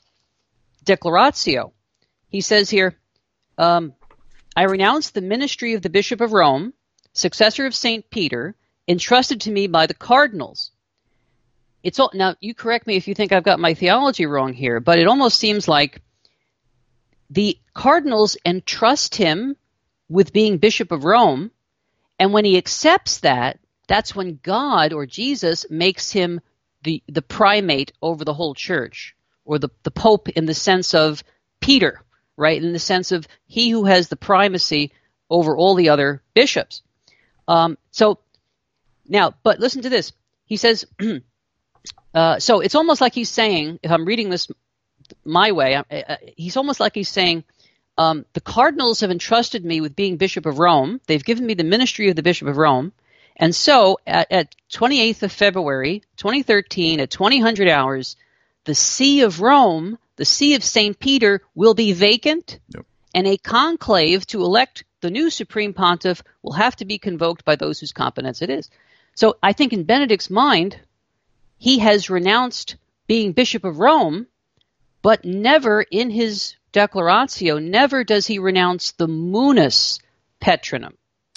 Declaratio? He says here, I renounce the ministry of the Bishop of Rome, successor of St. Peter, entrusted to me by the cardinals. Now, you correct me if you think I've got my theology wrong here, but it almost seems like the cardinals entrust him with being Bishop of Rome, and when he accepts that, that's when God or Jesus makes him the primate over the whole church, or the Pope in the sense of Peter, right? In the sense of he who has the primacy over all the other bishops. So now, but listen to this. He says, so it's almost like he's saying, if I'm reading this my way, he's almost like he's saying, the cardinals have entrusted me with being Bishop of Rome. They've given me the ministry of the Bishop of Rome. And so at 28th of February, 2013, at 2000 hours, the See of Rome, the See of St. Peter, will be vacant, and a conclave to elect the new Supreme Pontiff will have to be convoked by those whose competence it is. So I think in Benedict's mind, he has renounced being Bishop of Rome, but never in his Declaratio, never does he renounce the munus petrinum.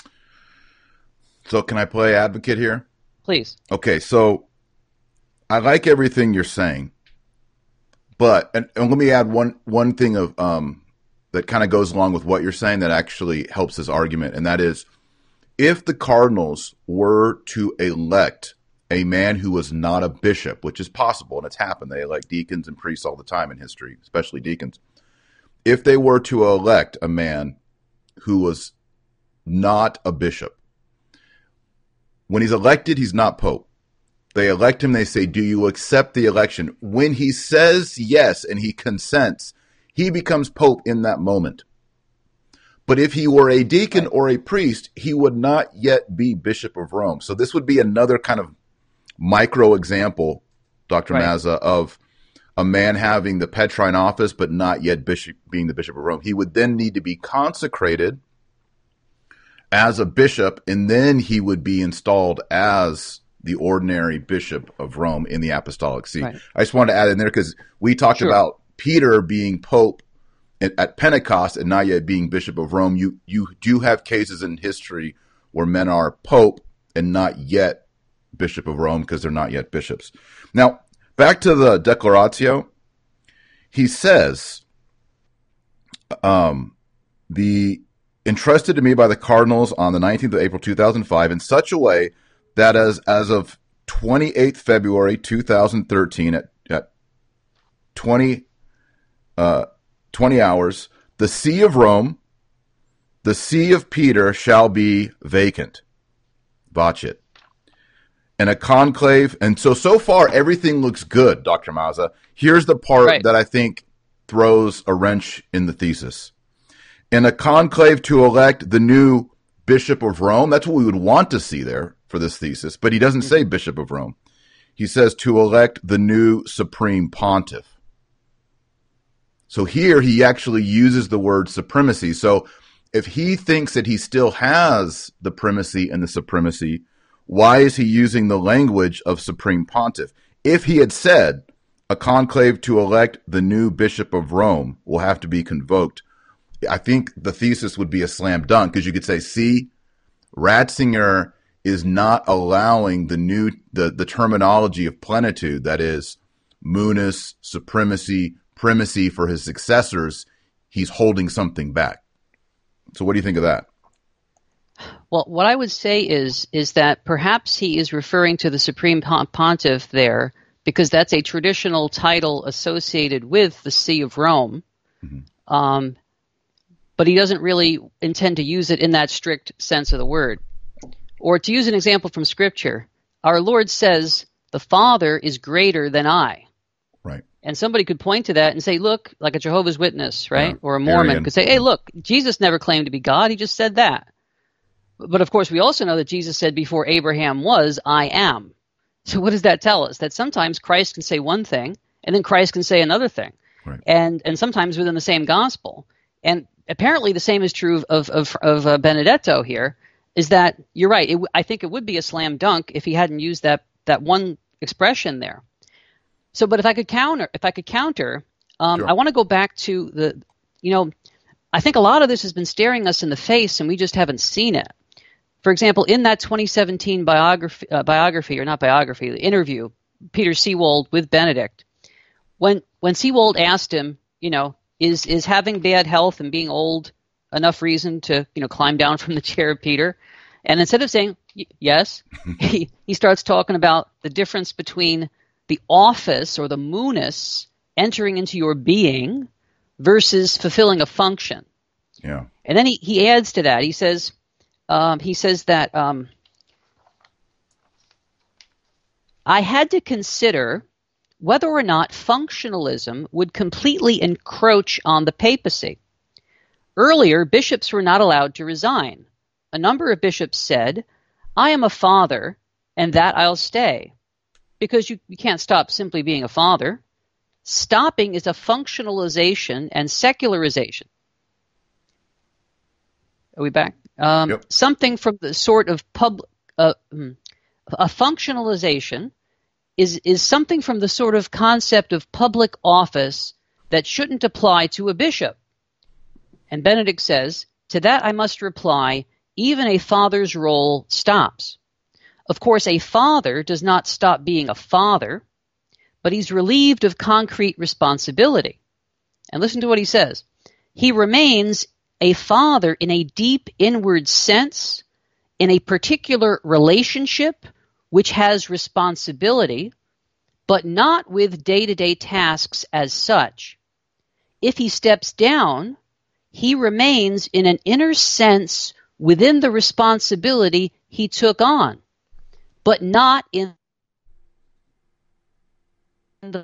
So can I play advocate here? Please. Okay, so I like everything you're saying, but and let me add one thing of that kind of goes along with what you're saying that actually helps this argument, and that is, if the cardinals were to elect a man who was not a bishop, which is possible, and it's happened, they elect deacons and priests all the time in history, especially deacons. If they were to elect a man who was not a bishop, when he's elected, he's not pope. They elect him. They say, do you accept the election? When he says yes and he consents, he becomes pope in that moment. But if he were a deacon or a priest, he would not yet be Bishop of Rome. So this would be another kind of micro example, Dr. Mazza, of a man having the Petrine office but not yet being the Bishop of Rome. He would then need to be consecrated as a bishop, and then he would be installed as the ordinary Bishop of Rome in the Apostolic See. Right. I just wanted to add in there because we talked about Peter being Pope at Pentecost and not yet being Bishop of Rome. You do have cases in history where men are Pope and not yet Bishop of Rome because they're not yet bishops. Now, back to the Declaratio. He says, the entrusted to me by the cardinals on the 19th of April, 2005, in such a way that as of 28th February 2013 at 20 hours, the See of Rome, the See of Peter shall be vacant. Vacit. And a conclave. And so far, everything looks good, Dr. Mazza. Here's the part that I think throws a wrench in the thesis. In a conclave to elect the new Bishop of Rome. That's what we would want to see there for this thesis. But he doesn't say Bishop of Rome. He says to elect the new Supreme Pontiff. So here he actually uses the word supremacy. So if he thinks that he still has the primacy and the supremacy, why is he using the language of Supreme Pontiff? If he had said a conclave to elect the new Bishop of Rome will have to be convoked, I think the thesis would be a slam dunk because you could say, see, Ratzinger is not allowing the terminology of plenitude, that is, munus, supremacy, primacy for his successors. He's holding something back. So what do you think of that? Well, what I would say is that perhaps he is referring to the Supreme Pontiff there because that's a traditional title associated with the See of Rome. Mm-hmm. But he doesn't really intend to use it in that strict sense of the word. Or to use an example from Scripture, our Lord says, the Father is greater than I. Right. And somebody could point to that and say, look, like a Jehovah's Witness, right? Yeah. Or a Mormon could say, hey, look, Jesus never claimed to be God. He just said that. But of course, we also know that Jesus said before Abraham was, I am. So what does that tell us? That sometimes Christ can say one thing, and then Christ can say another thing. Right. And sometimes within the same gospel. And apparently the same is true of Benedetto here, is that you're right. I think it would be a slam dunk if he hadn't used that one expression there. So, but if I could counter, sure. I want to go back to I think a lot of this has been staring us in the face and we just haven't seen it. For example, in that 2017 the interview, Peter Seewold with Benedict, when Seewold asked him, is having bad health and being old enough reason to, climb down from the chair of Peter? And instead of saying yes, he starts talking about the difference between the office or the munus entering into your being versus fulfilling a function. Yeah. And then he adds to that. He says that I had to consider whether or not functionalism would completely encroach on the papacy. Earlier, bishops were not allowed to resign. A number of bishops said, I am a father, and that I'll stay. Because you can't stop simply being a father. Stopping is a functionalization and secularization. Are we back? Yep. Something from the sort of a functionalization is something from the sort of concept of public office that shouldn't apply to a bishop. And Benedict says, to that I must reply, even a father's role stops. Of course, a father does not stop being a father, but he's relieved of concrete responsibility. And listen to what he says. He remains a father in a deep inward sense, in a particular relationship which has responsibility, but not with day-to-day tasks as such. If he steps down, he remains in an inner sense within the responsibility he took on, but not in the...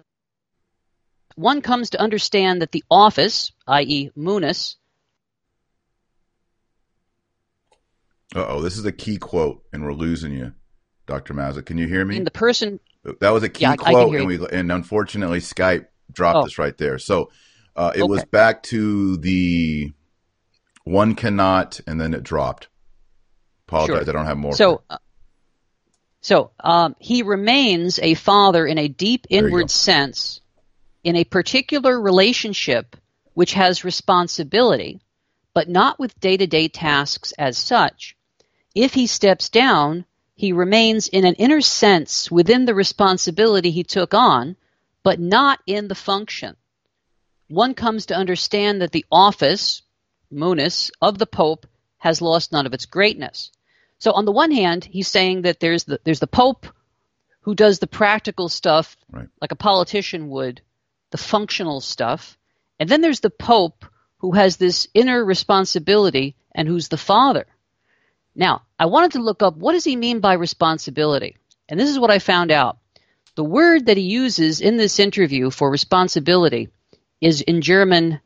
One comes to understand that the office, i.e. munus, Uh-oh, this is a key quote, and we're losing you, Dr. Mazza. Can you hear me? And the person... That was a key I quote, can hear you. and unfortunately Skype dropped us right there. So it was Okay. back to the one cannot, and then it dropped. Apologize, Sure. I don't have more. So he remains a father in a deep you go. inward sense in a particular relationship which has responsibility, but not with day-to-day tasks as such. If he steps down, he remains in an inner sense within the responsibility he took on, but not in the function. One comes to understand that the office, munus, of the Pope has lost none of its greatness. So on the one hand, he's saying that there's the Pope who does the practical stuff, Right. like a politician would, the functional stuff. And then there's the Pope who has this inner responsibility and who's the father. Now, I wanted to look up, what does he mean by responsibility? And this is what I found out. The word that he uses in this interview for responsibility is in German,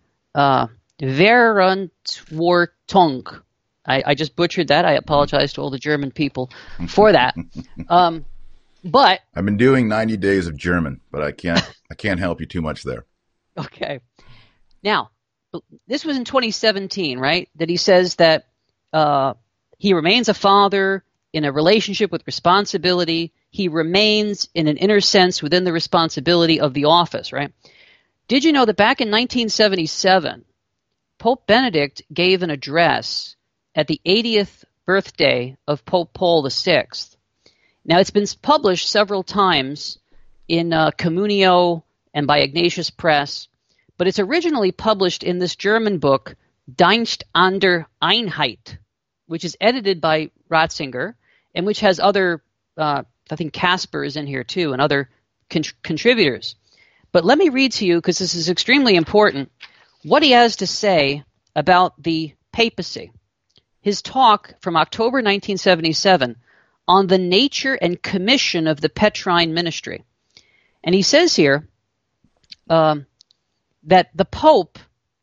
Verantwortung. I just butchered that. I apologize to all the German people for that. But I've been doing 90 days of German, but I can't help you too much there. okay. Now, this was in 2017, right? That he says that he remains a father in a relationship with responsibility. He remains in an inner sense within the responsibility of the office, right? Did you know that back in 1977, Pope Benedict gave an address at the 80th birthday of Pope Paul VI? Now, it's been published several times in Communio and by Ignatius Press, but it's originally published in this German book, Dienst an der Einheit, which is edited by Ratzinger and which has other, I think Casper is in here too, and other contributors. But let me read to you, because this is extremely important, what he has to say about the papacy. His talk from October 1977 on the nature and commission of the Petrine ministry. And he says here that the Pope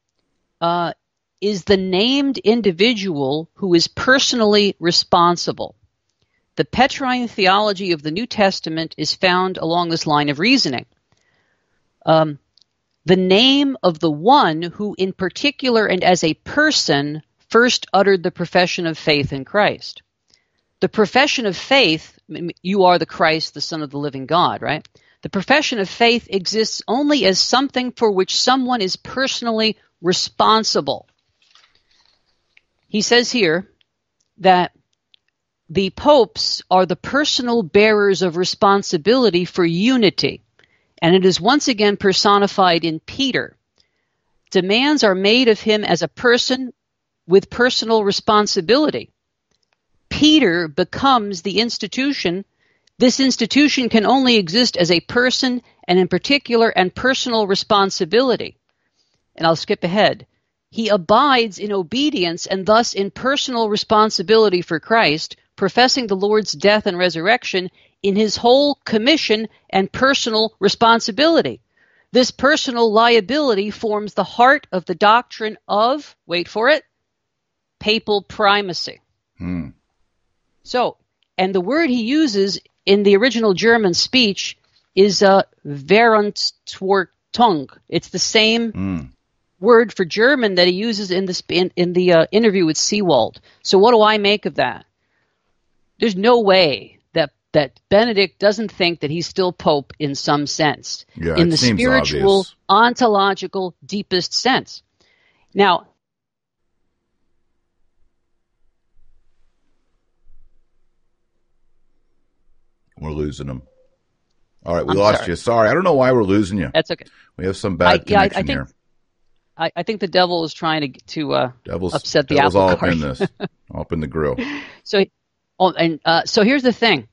is the named individual who is personally responsible. The Petrine theology of the New Testament is found along this line of reasoning. The name of the one who in particular and as a person first uttered the profession of faith in Christ. The profession of faith, you are the Christ, the Son of the living God, right? The profession of faith exists only as something for which someone is personally responsible. He says here that the popes are the personal bearers of responsibility for unity, and it is once again personified in Peter. Demands are made of him as a person with personal responsibility. Peter becomes the institution. This institution can only exist as a person and in particular and personal responsibility. And I'll skip ahead. He abides in obedience and thus in personal responsibility for Christ, professing the Lord's death and resurrection in his whole commission and personal responsibility. This personal liability forms the heart of the doctrine of, wait for it, papal primacy. So, and the word he uses in the original German speech is Verantwortung. It's the same word for German that he uses in the interview with Seewald. So what do I make of that? There's no way that Benedict doesn't think that he's still Pope in some sense, in the spiritual, obvious, ontological, deepest sense. Now, we're losing him. All right, we lost you. Sorry, I don't know why we're losing you. That's okay. We have some bad connection here. I think the devil is trying to upset the apple all cart. up in this, all up in the grill. So here's the thing.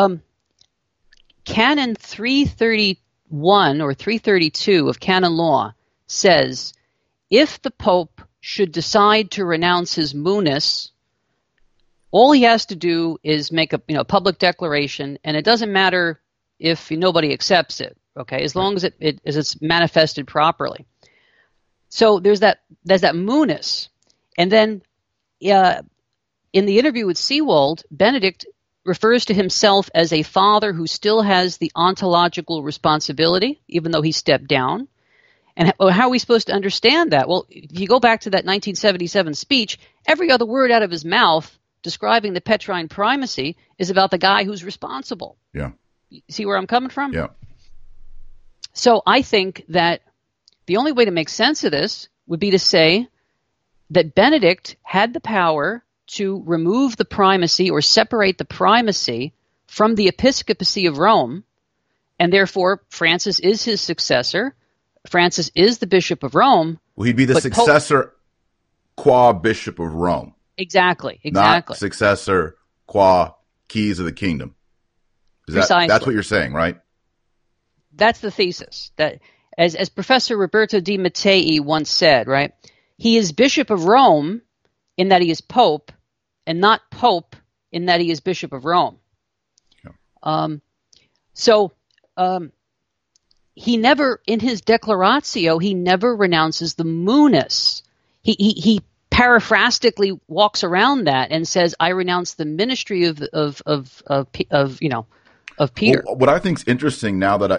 Canon 331 or 332 of canon law says, if the Pope should decide to renounce his munus, all he has to do is make a public declaration, and it doesn't matter if nobody accepts it. Okay, as long as it's manifested properly. So there's that munus, and then in the interview with Seewald, Benedict refers to himself as a father who still has the ontological responsibility, even though he stepped down. And how are we supposed to understand that? Well, if you go back to that 1977 speech, every other word out of his mouth describing the Petrine primacy is about the guy who's responsible. Yeah. See where I'm coming from? Yeah. So I think that the only way to make sense of this would be to say that Benedict had the power to remove the primacy or separate the primacy from the episcopacy of Rome, and therefore Francis is his successor. Francis is the Bishop of Rome. Well, he'd be the successor qua Bishop of Rome. Exactly. Not successor qua keys of the kingdom. Precisely. That's what you're saying, right? That's the thesis. That, as Professor Roberto Di Mattei once said, right? He is Bishop of Rome in that he is Pope, and not Pope in that he is Bishop of Rome. Yeah. He never, in his Declaratio, he never renounces the munus. He paraphrastically walks around that and says, "I renounce the ministry of Peter." Well, what I think is interesting now that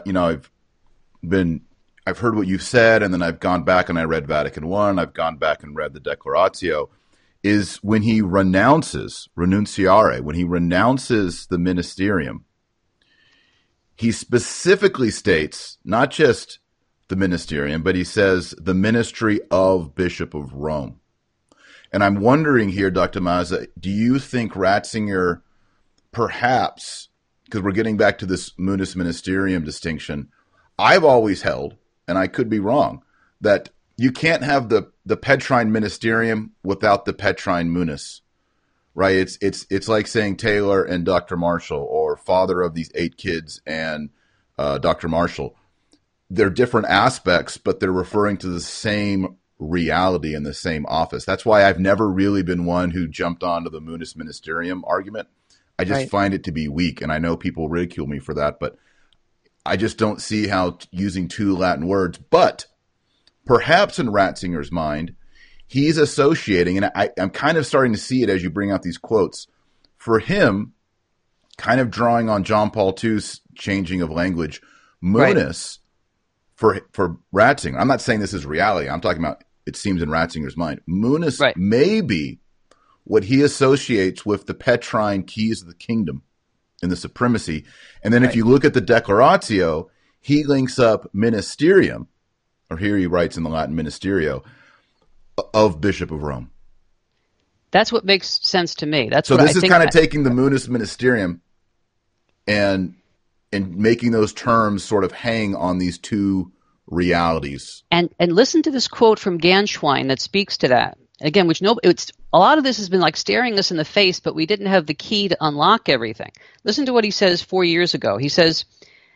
I've heard what you've said, and then I've gone back and I read Vatican I, I've gone back and read the Declaratio, is when he renunciare, when he renounces the ministerium, he specifically states not just the ministerium, but he says the ministry of Bishop of Rome. And I'm wondering here, Dr. Mazza, do you think Ratzinger perhaps, because we're getting back to this munus ministerium distinction, I've always held, and I could be wrong, that you can't have the Petrine ministerium without the Petrine munus, right? It's like saying Taylor and Dr. Marshall, or father of these 8 kids and Dr. Marshall. They're different aspects, but they're referring to the same reality in the same office. That's why I've never really been one who jumped onto the munus ministerium argument. I just find it to be weak, and I know people ridicule me for that, but I just don't see how using 2 Latin words. But perhaps in Ratzinger's mind, he's associating, and I'm kind of starting to see it as you bring out these quotes, for him, kind of drawing on John Paul II's changing of language, munus for Ratzinger. I'm not saying this is reality. I'm talking about it seems in Ratzinger's mind. Munus may be what he associates with the Petrine keys of the kingdom and the supremacy. And then if you look at the Declaratio, he links up ministerium, or here he writes in the Latin ministerio, of Bishop of Rome. That's what makes sense to me. So this is kind of taking the munus ministerium and making those terms sort of hang on these 2 realities. And listen to this quote from Ganschwein that speaks to that. Again, it's a lot of this has been like staring us in the face, but we didn't have the key to unlock everything. Listen to what he says 4 years ago. He says,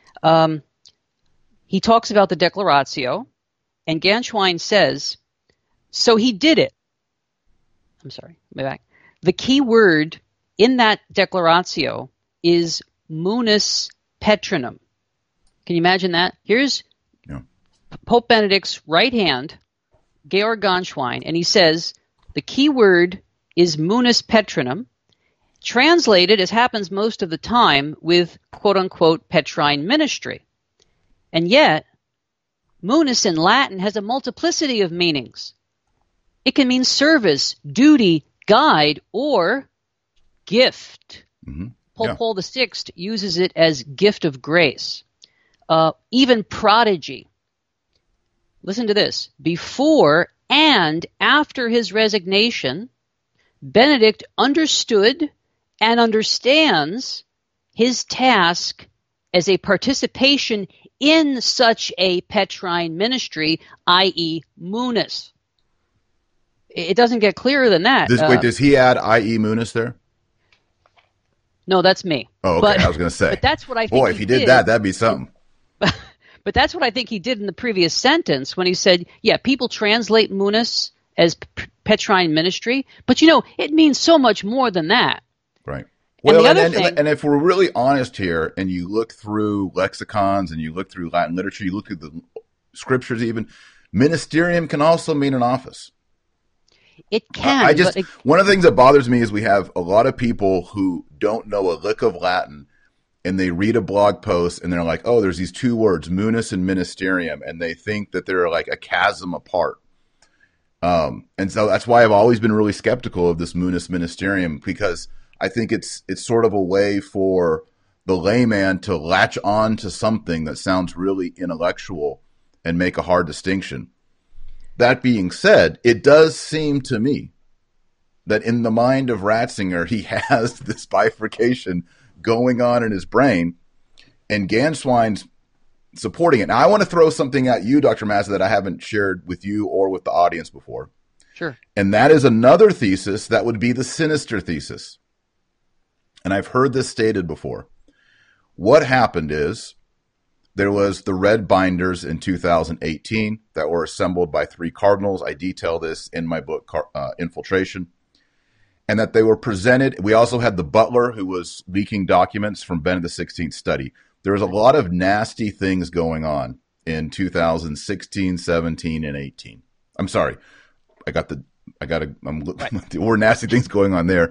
he talks about the Declaratio, and Ganschwein says, so he did it. I'm sorry, let me back. The key word in that Declaratio is munus petrinum. Can you imagine that? Here's Pope Benedict's right hand, Georg Ganschwein, and he says the key word is munus petrinum, translated, as happens most of the time, with quote-unquote Petrine ministry. And yet, munus in Latin has a multiplicity of meanings. It can mean service, duty, guide, or gift. Mm-hmm. Pope Paul VI uses it as gift of grace. Even prodigy. Listen to this. Before and after his resignation, Benedict understood and understands his task as a participation in such a Petrine ministry, i.e. munus. It doesn't get clearer than that. Wait, does he add i.e. munus there? No, that's me. Oh, okay. But, I was going to say. But that's what I think. Boy, if he did that, that'd be something. But that's what I think he did in the previous sentence when he said, people translate munus as Petrine ministry, but it means so much more than that. Right. Well, and if we're really honest here, and you look through lexicons and you look through Latin literature, you look through the scriptures even, ministerium can also mean an office. It can. I just one of the things that bothers me is we have a lot of people who don't know a lick of Latin, and they read a blog post and they're like, "Oh, there's these two words, munus and ministerium," and they think that they're like a chasm apart. And so that's why I've always been really skeptical of this munus ministerium, because I think it's sort of a way for the layman to latch on to something that sounds really intellectual and make a hard distinction. That being said, it does seem to me that in the mind of Ratzinger, he has this bifurcation going on in his brain, and Ganswein's supporting it. Now, I want to throw something at you, Dr. Mazza, that I haven't shared with you or with the audience before. Sure. And that is another thesis that would be the sinister thesis. And I've heard this stated before. What happened is there was the red binders in 2018 that were assembled by three cardinals. I detail this in my book, Infiltration. And that they were presented. We also had the butler who was leaking documents from Benedict XVI study. There was a lot of nasty things going on in 2016, 17, and 18. I'm sorry. There were nasty things going on there.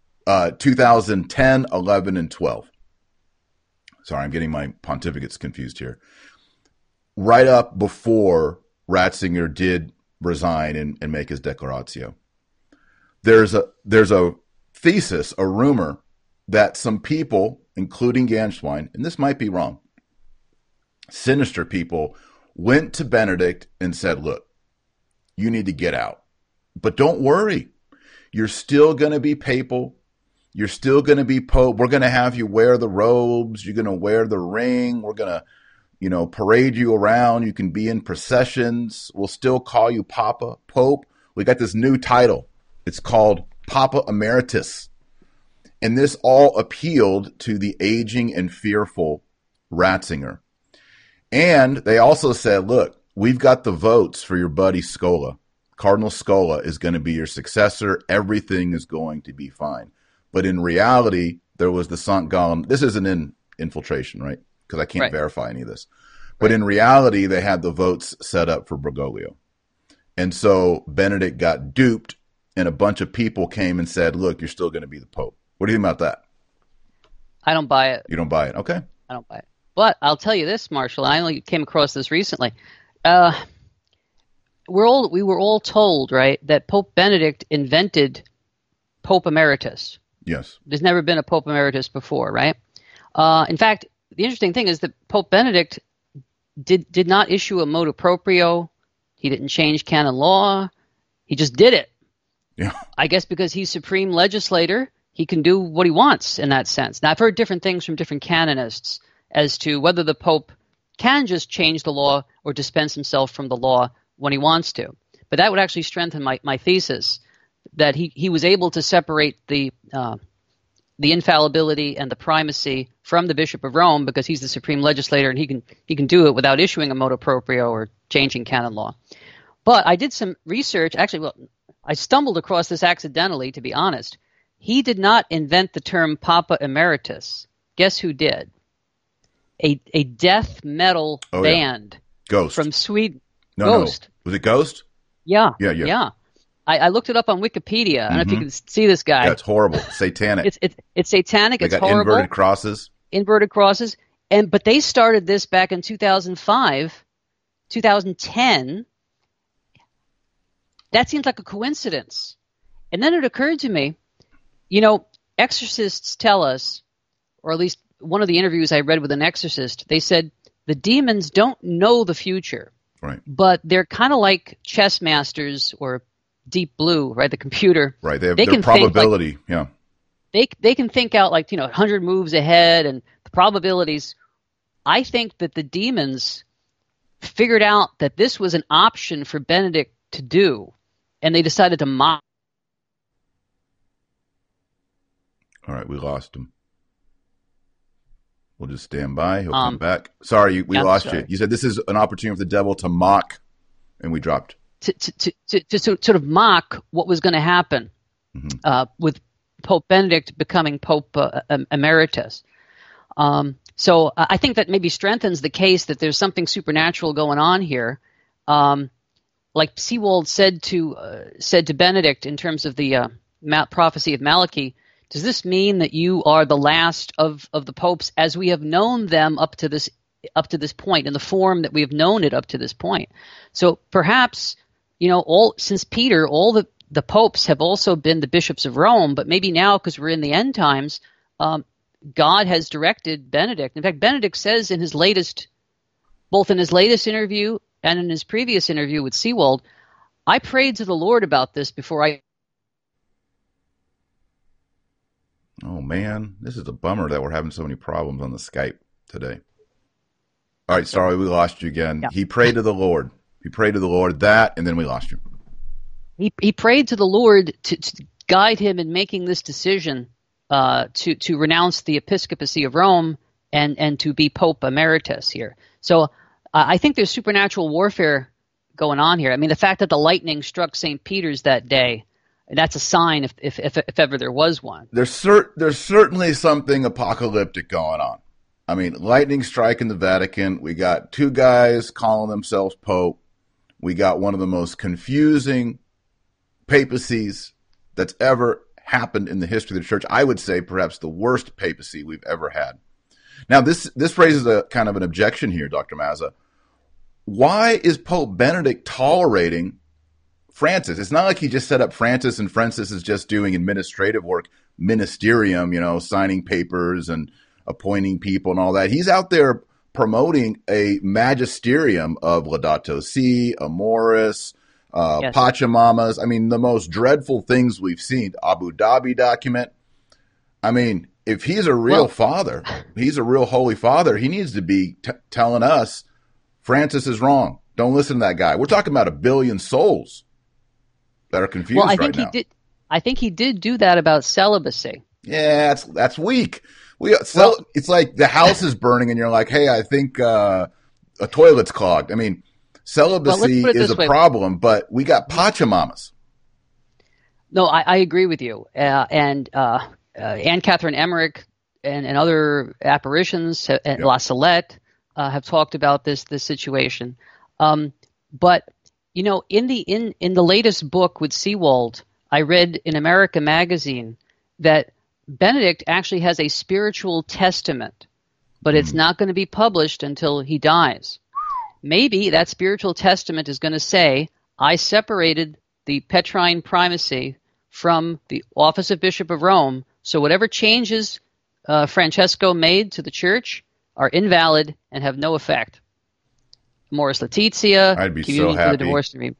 2010, 11, and 12. Sorry, I'm getting my pontificates confused here. Right up before Ratzinger did resign and make his declaratio. There's a thesis, a rumor, that some people, including Ganswein, and this might be wrong, sinister people, went to Benedict and said, look, you need to get out. But don't worry. You're still going to be papal. You're still going to be pope. We're going to have you wear the robes. You're going to wear the ring. We're going to, parade you around. You can be in processions. We'll still call you Papa, Pope. We got this new title. It's called Papa Emeritus. And this all appealed to the aging and fearful Ratzinger. And they also said, look, we've got the votes for your buddy Scola. Cardinal Scola is going to be your successor. Everything is going to be fine. But in reality, there was the St. Gallen. This isn't in Infiltration, right? Because I can't verify any of this. But in reality, they had the votes set up for Bergoglio. And so Benedict got duped, and a bunch of people came and said, look, you're still going to be the Pope. What do you think about that? I don't buy it. You don't buy it? Okay. I don't buy it. But I'll tell you this, Marshall. I only came across this recently. We were all told, right, that Pope Benedict invented Pope Emeritus. Yes. There's never been a Pope Emeritus before, right? In fact, the interesting thing is that Pope Benedict did not issue a motu proprio. He didn't change canon law. He just did it. Yeah. I guess because he's supreme legislator, he can do what he wants in that sense. Now, I've heard different things from different canonists as to whether the Pope can just change the law or dispense himself from the law when he wants to. But that would actually strengthen my thesis that he was able to separate the infallibility and the primacy from the Bishop of Rome because he's the supreme legislator and he can do it without issuing a motu proprio or changing canon law. But I did some research. Actually, I stumbled across this accidentally, to be honest. He did not invent the term Papa Emeritus. Guess who did? A death metal band. Ghost. From Sweden. No. Ghost. Was it Ghost? Yeah. Yeah. I looked it up on Wikipedia. I don't know if you can see this guy. Yeah, it's horrible. Satanic. It's satanic. They it's got horrible. Inverted crosses. But they started this back in 2005, 2010. That seems like a coincidence. And then it occurred to me, exorcists tell us, or at least one of the interviews I read with an exorcist, they said the demons don't know the future. Right. But they're kind of like chess masters or Deep Blue, right? The computer. Right. They have their probability. Yeah. They can think out 100 moves ahead and the probabilities. I think that the demons figured out that this was an option for Benedict to do, and they decided to mock. All right, we lost him. We'll just stand by. He'll come back. Sorry, we lost you. You said this is an opportunity for the devil to mock, and we dropped. To sort of mock what was going to happen with Pope Benedict becoming Pope Emeritus. So I think that maybe strengthens the case that there's something supernatural going on here. like Seawold said to Benedict in terms of the prophecy of Malachi, does this mean that you are the last of the popes as we have known them up to this point, in the form that we have known it up to this point? So perhaps, since Peter, all the popes have also been the bishops of Rome, but maybe now, because we're in the end times, God has directed Benedict. In fact, Benedict says both in his latest interview and in his previous interview with Seawold, I prayed to the Lord about this before I... Oh, man, this is a bummer that we're having so many problems on the Skype today. All right, sorry, we lost you again. Yeah. He prayed to the Lord. That, and then we lost you. He prayed to the Lord to guide him in making this decision to renounce the episcopacy of Rome and to be Pope Emeritus here. So I think there's supernatural warfare going on here. I mean, the fact that the lightning struck St. Peter's that day, that's a sign if ever there was one. There's certainly something apocalyptic going on. I mean, lightning striking the Vatican. We got two guys calling themselves Pope. We got one of the most confusing papacies that's ever happened in the history of the church. I would say perhaps the worst papacy we've ever had. Now, this raises a kind of an objection here, Dr. Mazza. Why is Pope Benedict tolerating Francis? It's not like he just set up Francis and Francis is just doing administrative work, ministerium, signing papers and appointing people and all that. He's out there promoting a magisterium of Laudato Si, Amoris, yes, Pachamamas. I mean, the most dreadful things we've seen. Abu Dhabi document. I mean, if he's a real father, he's a real holy father, he needs to be telling us Francis is wrong. Don't listen to that guy. We're talking about 1 billion souls that are confused right now. I think he did do that about celibacy. Yeah, that's weak. It's like the house is burning and you're like, hey, I think a toilet's clogged. I mean, celibacy is a problem, but we got Pachamamas. No, I agree with you. And Anne Catherine Emmerich and other apparitions, La Salette, have talked about this situation. But in the latest book with Seawold, I read in America Magazine that Benedict actually has a spiritual testament, but it's not going to be published until he dies. Maybe that spiritual testament is going to say, I separated the Petrine primacy from the office of Bishop of Rome, so whatever changes Francesco made to the church are invalid and have no effect. Amoris Laetitia, I'd be so happy. For the divorce decree.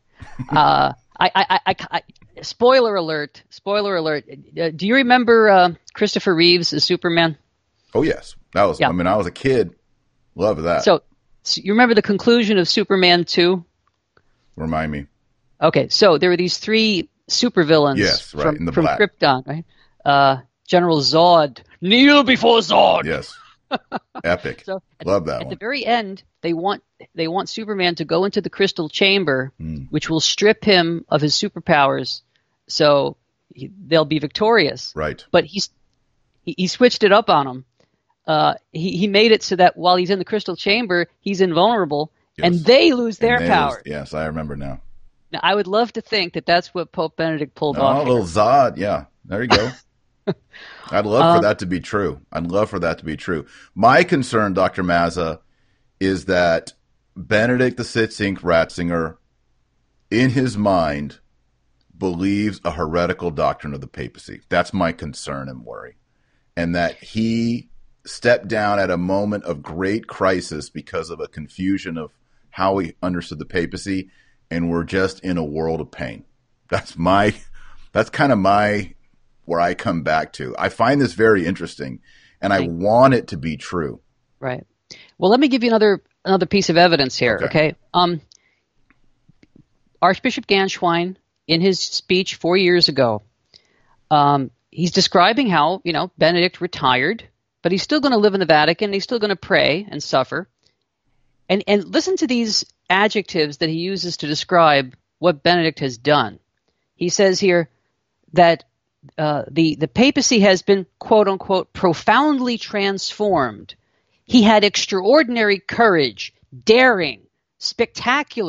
Spoiler alert. Do you remember Christopher Reeves as Superman? Oh, yes. That was, I was a kid. Love that. So you remember the conclusion of Superman 2? Remind me. Okay, so there were these three supervillains from Krypton, right? General Zod. Kneel before Zod! Yes. Epic. So love that one. At the very end, they want Superman to go into the crystal chamber, which will strip him of his superpowers, so they'll be victorious. Right. But he switched it up on him. He made it so that while he's in the crystal chamber, he's invulnerable, and they lose their powers. Yes, I remember now. Now, I would love to think that that's what Pope Benedict pulled off. Oh, little Zod, yeah. There you go. I'd love for that to be true. My concern, Dr. Mazza, is that Benedict the Sitzink Ratzinger, in his mind, believes a heretical doctrine of the papacy. That's my concern and worry. And that he stepped down at a moment of great crisis because of a confusion of how he understood the papacy, and we're just in a world of pain. That's kind of where I come back to. I find this very interesting, and I want it to be true. Right. Well, let me give you another piece of evidence here. Okay. Archbishop Ganschwein, in his speech 4 years ago, he's describing how Benedict retired, but he's still going to live in the Vatican. He's still going to pray and suffer. And listen to these adjectives that he uses to describe what Benedict has done. He says here that the papacy has been, quote unquote, profoundly transformed. He had extraordinary courage, daring, spectacular,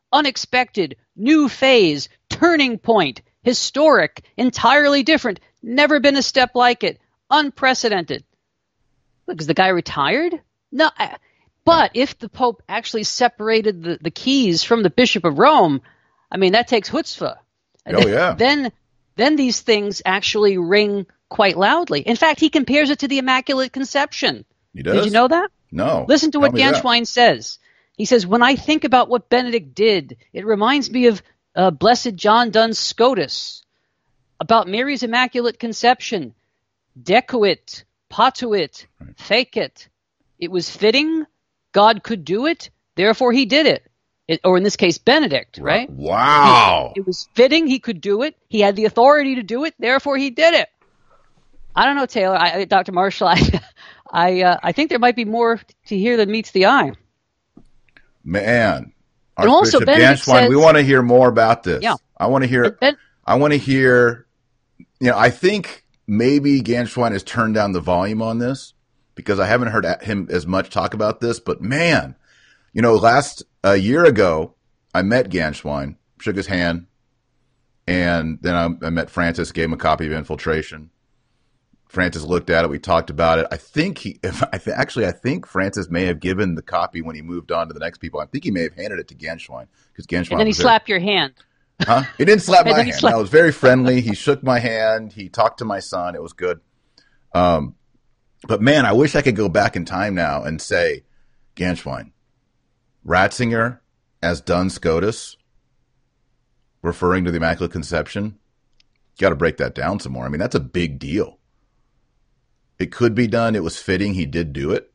unexpected, new phase, turning point, historic, entirely different, never been a step like it, unprecedented. Look, is the guy retired? No. But if the Pope actually separated the keys from the Bishop of Rome, I mean, that takes chutzpah. Oh, yeah. Then these things actually ring quite loudly. In fact, he compares it to the Immaculate Conception. He does? Did you know that? No. Listen to what Ganschwein says. He says, when I think about what Benedict did, it reminds me of Blessed John Duns Scotus, about Mary's Immaculate Conception. Decuit, potuit, fecit. It was fitting. God could do it. Therefore, he did it. Or in this case, Benedict, right? Wow. It was fitting. He could do it. He had the authority to do it. Therefore, he did it. I don't know, Taylor. Dr. Marshall, I think there might be more to hear than meets the eye. Man. And also, Archbishop Ganschwein, we want to hear more about this. Yeah. I want to hear, I think maybe Ganschwein has turned down the volume on this because I haven't heard him as much talk about this, but man, a year ago, I met Ganschwein, shook his hand, and then I met Francis, gave him a copy of Infiltration. Francis looked at it. We talked about it. I think Francis may have given the copy when he moved on to the next people. I think he may have handed it to Ganschwein because Ganschwein. And then he slapped your hand. Huh? He didn't slap my hand. No, it was very friendly. He shook my hand. He talked to my son. It was good. But man, I wish I could go back in time now and say, Ganschwein, Ratzinger as Duns Scotus, referring to the Immaculate Conception. You got to break that down some more. I mean, that's a big deal. It could be done. It was fitting. He did do it.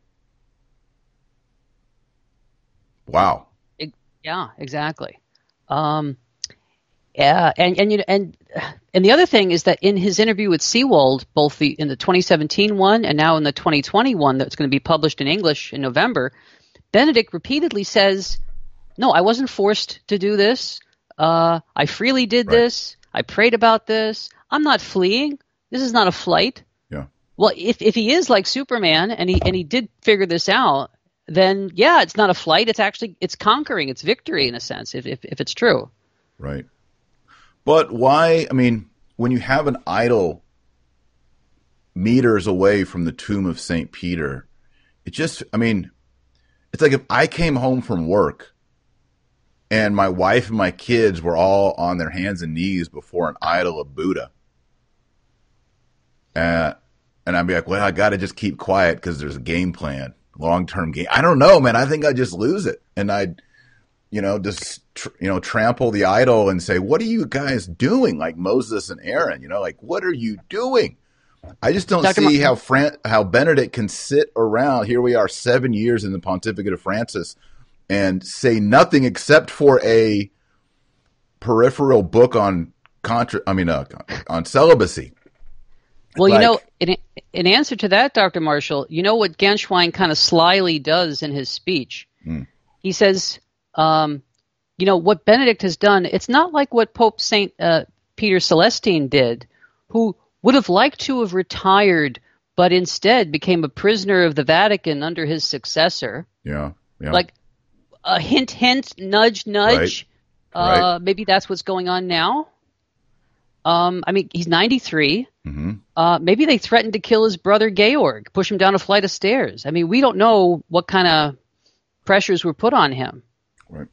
Wow. Yeah, exactly. Yeah, and the other thing is that in his interview with Seewald, both in the 2017 one and now in the 2020 one that's going to be published in English in November, Benedict repeatedly says, "No, I wasn't forced to do this. I freely did this. I prayed about this. I'm not fleeing. This is not a flight." Yeah. Well, if he is like Superman and he did figure this out, then yeah, it's not a flight. It's conquering. It's victory in a sense. If it's true. Right. But why? I mean, when you have an idol meters away from the tomb of St. Peter, it's like if I came home from work and my wife and my kids were all on their hands and knees before an idol of Buddha. And I'd be like, well, I got to just keep quiet because there's a game plan, long-term game. I don't know, man. I think I'd just lose it. And I'd, trample the idol and say, what are you guys doing? Like Moses and Aaron, like, what are you doing? I just don't see how Benedict can sit around. Here we are 7 years in the pontificate of Francis and say nothing except for a peripheral book on celibacy. Well, in answer to that, Dr. Marshall, you know what Ganschwein kind of slyly does in his speech? He says, what Benedict has done, it's not like what Pope St. Peter Celestine did, who would have liked to have retired, but instead became a prisoner of the Vatican under his successor. Yeah. Like a hint, hint, nudge, nudge. Right. Maybe that's what's going on now. He's 93. Mm-hmm. Maybe they threatened to kill his brother Georg, push him down a flight of stairs. I mean, we don't know what kind of pressures were put on him. Right.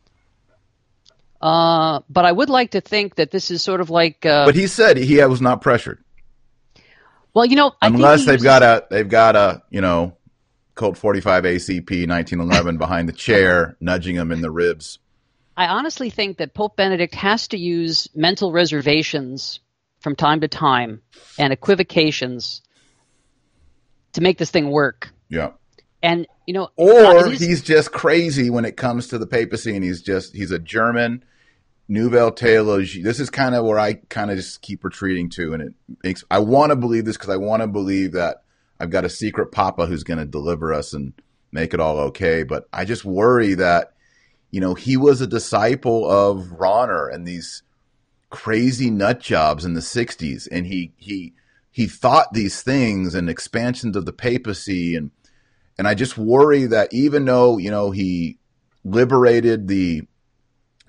But I would like to think that this is sort of like. But he said he was not pressured. Well, unless they've got a Colt 45 ACP 1911 behind the chair, nudging him in the ribs. I honestly think that Pope Benedict has to use mental reservations from time to time and equivocations to make this thing work. Yeah. And, he's just crazy when it comes to the papacy, and he's a German Nouvelle Theologie. This is kind of where I kind of just keep retreating to, and I want to believe this because I want to believe that I've got a secret papa who's going to deliver us and make it all okay. But I just worry that, he was a disciple of Rahner and these crazy nut jobs in the 60s, and he thought these things and expansions of the papacy, and I just worry that even though, he liberated the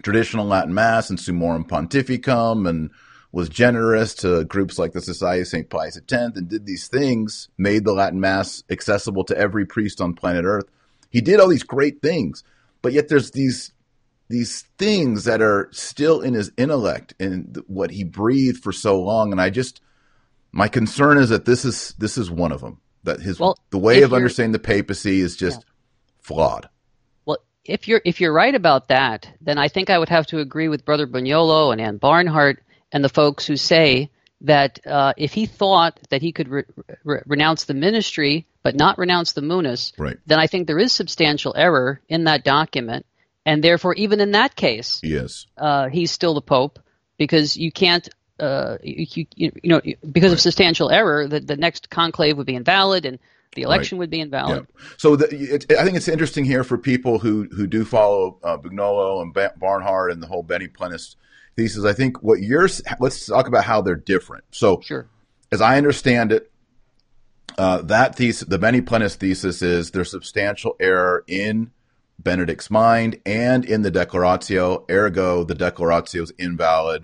traditional Latin Mass and Summorum Pontificum, and was generous to groups like the Society of St. Pius X, and did these things, made the Latin Mass accessible to every priest on planet Earth. He did all these great things, but yet there's these things that are still in his intellect and what he breathed for so long. And my concern is that this is one of them, that the way of understanding the papacy is just flawed. Well, if you're right about that, then I think I would have to agree with Brother Bugnolo and Ann Barnhart and the folks who say that if he thought that he could renounce the ministry but not renounce the munus, right, then I think there is substantial error in that document. And therefore, even in that case, yes, he's still the Pope, because you can't, because of substantial error, the next conclave would be invalid and the election would be invalid. Yeah. So I think it's interesting here for people who do follow Bugnolo and Barnhart and the whole Bene Plenis thesis. I think let's talk about how they're different. So, sure, as I understand it, that thesis, the Bene Plenis thesis, is there's substantial error in Benedict's mind and in the Declaratio, ergo the Declaratio is invalid.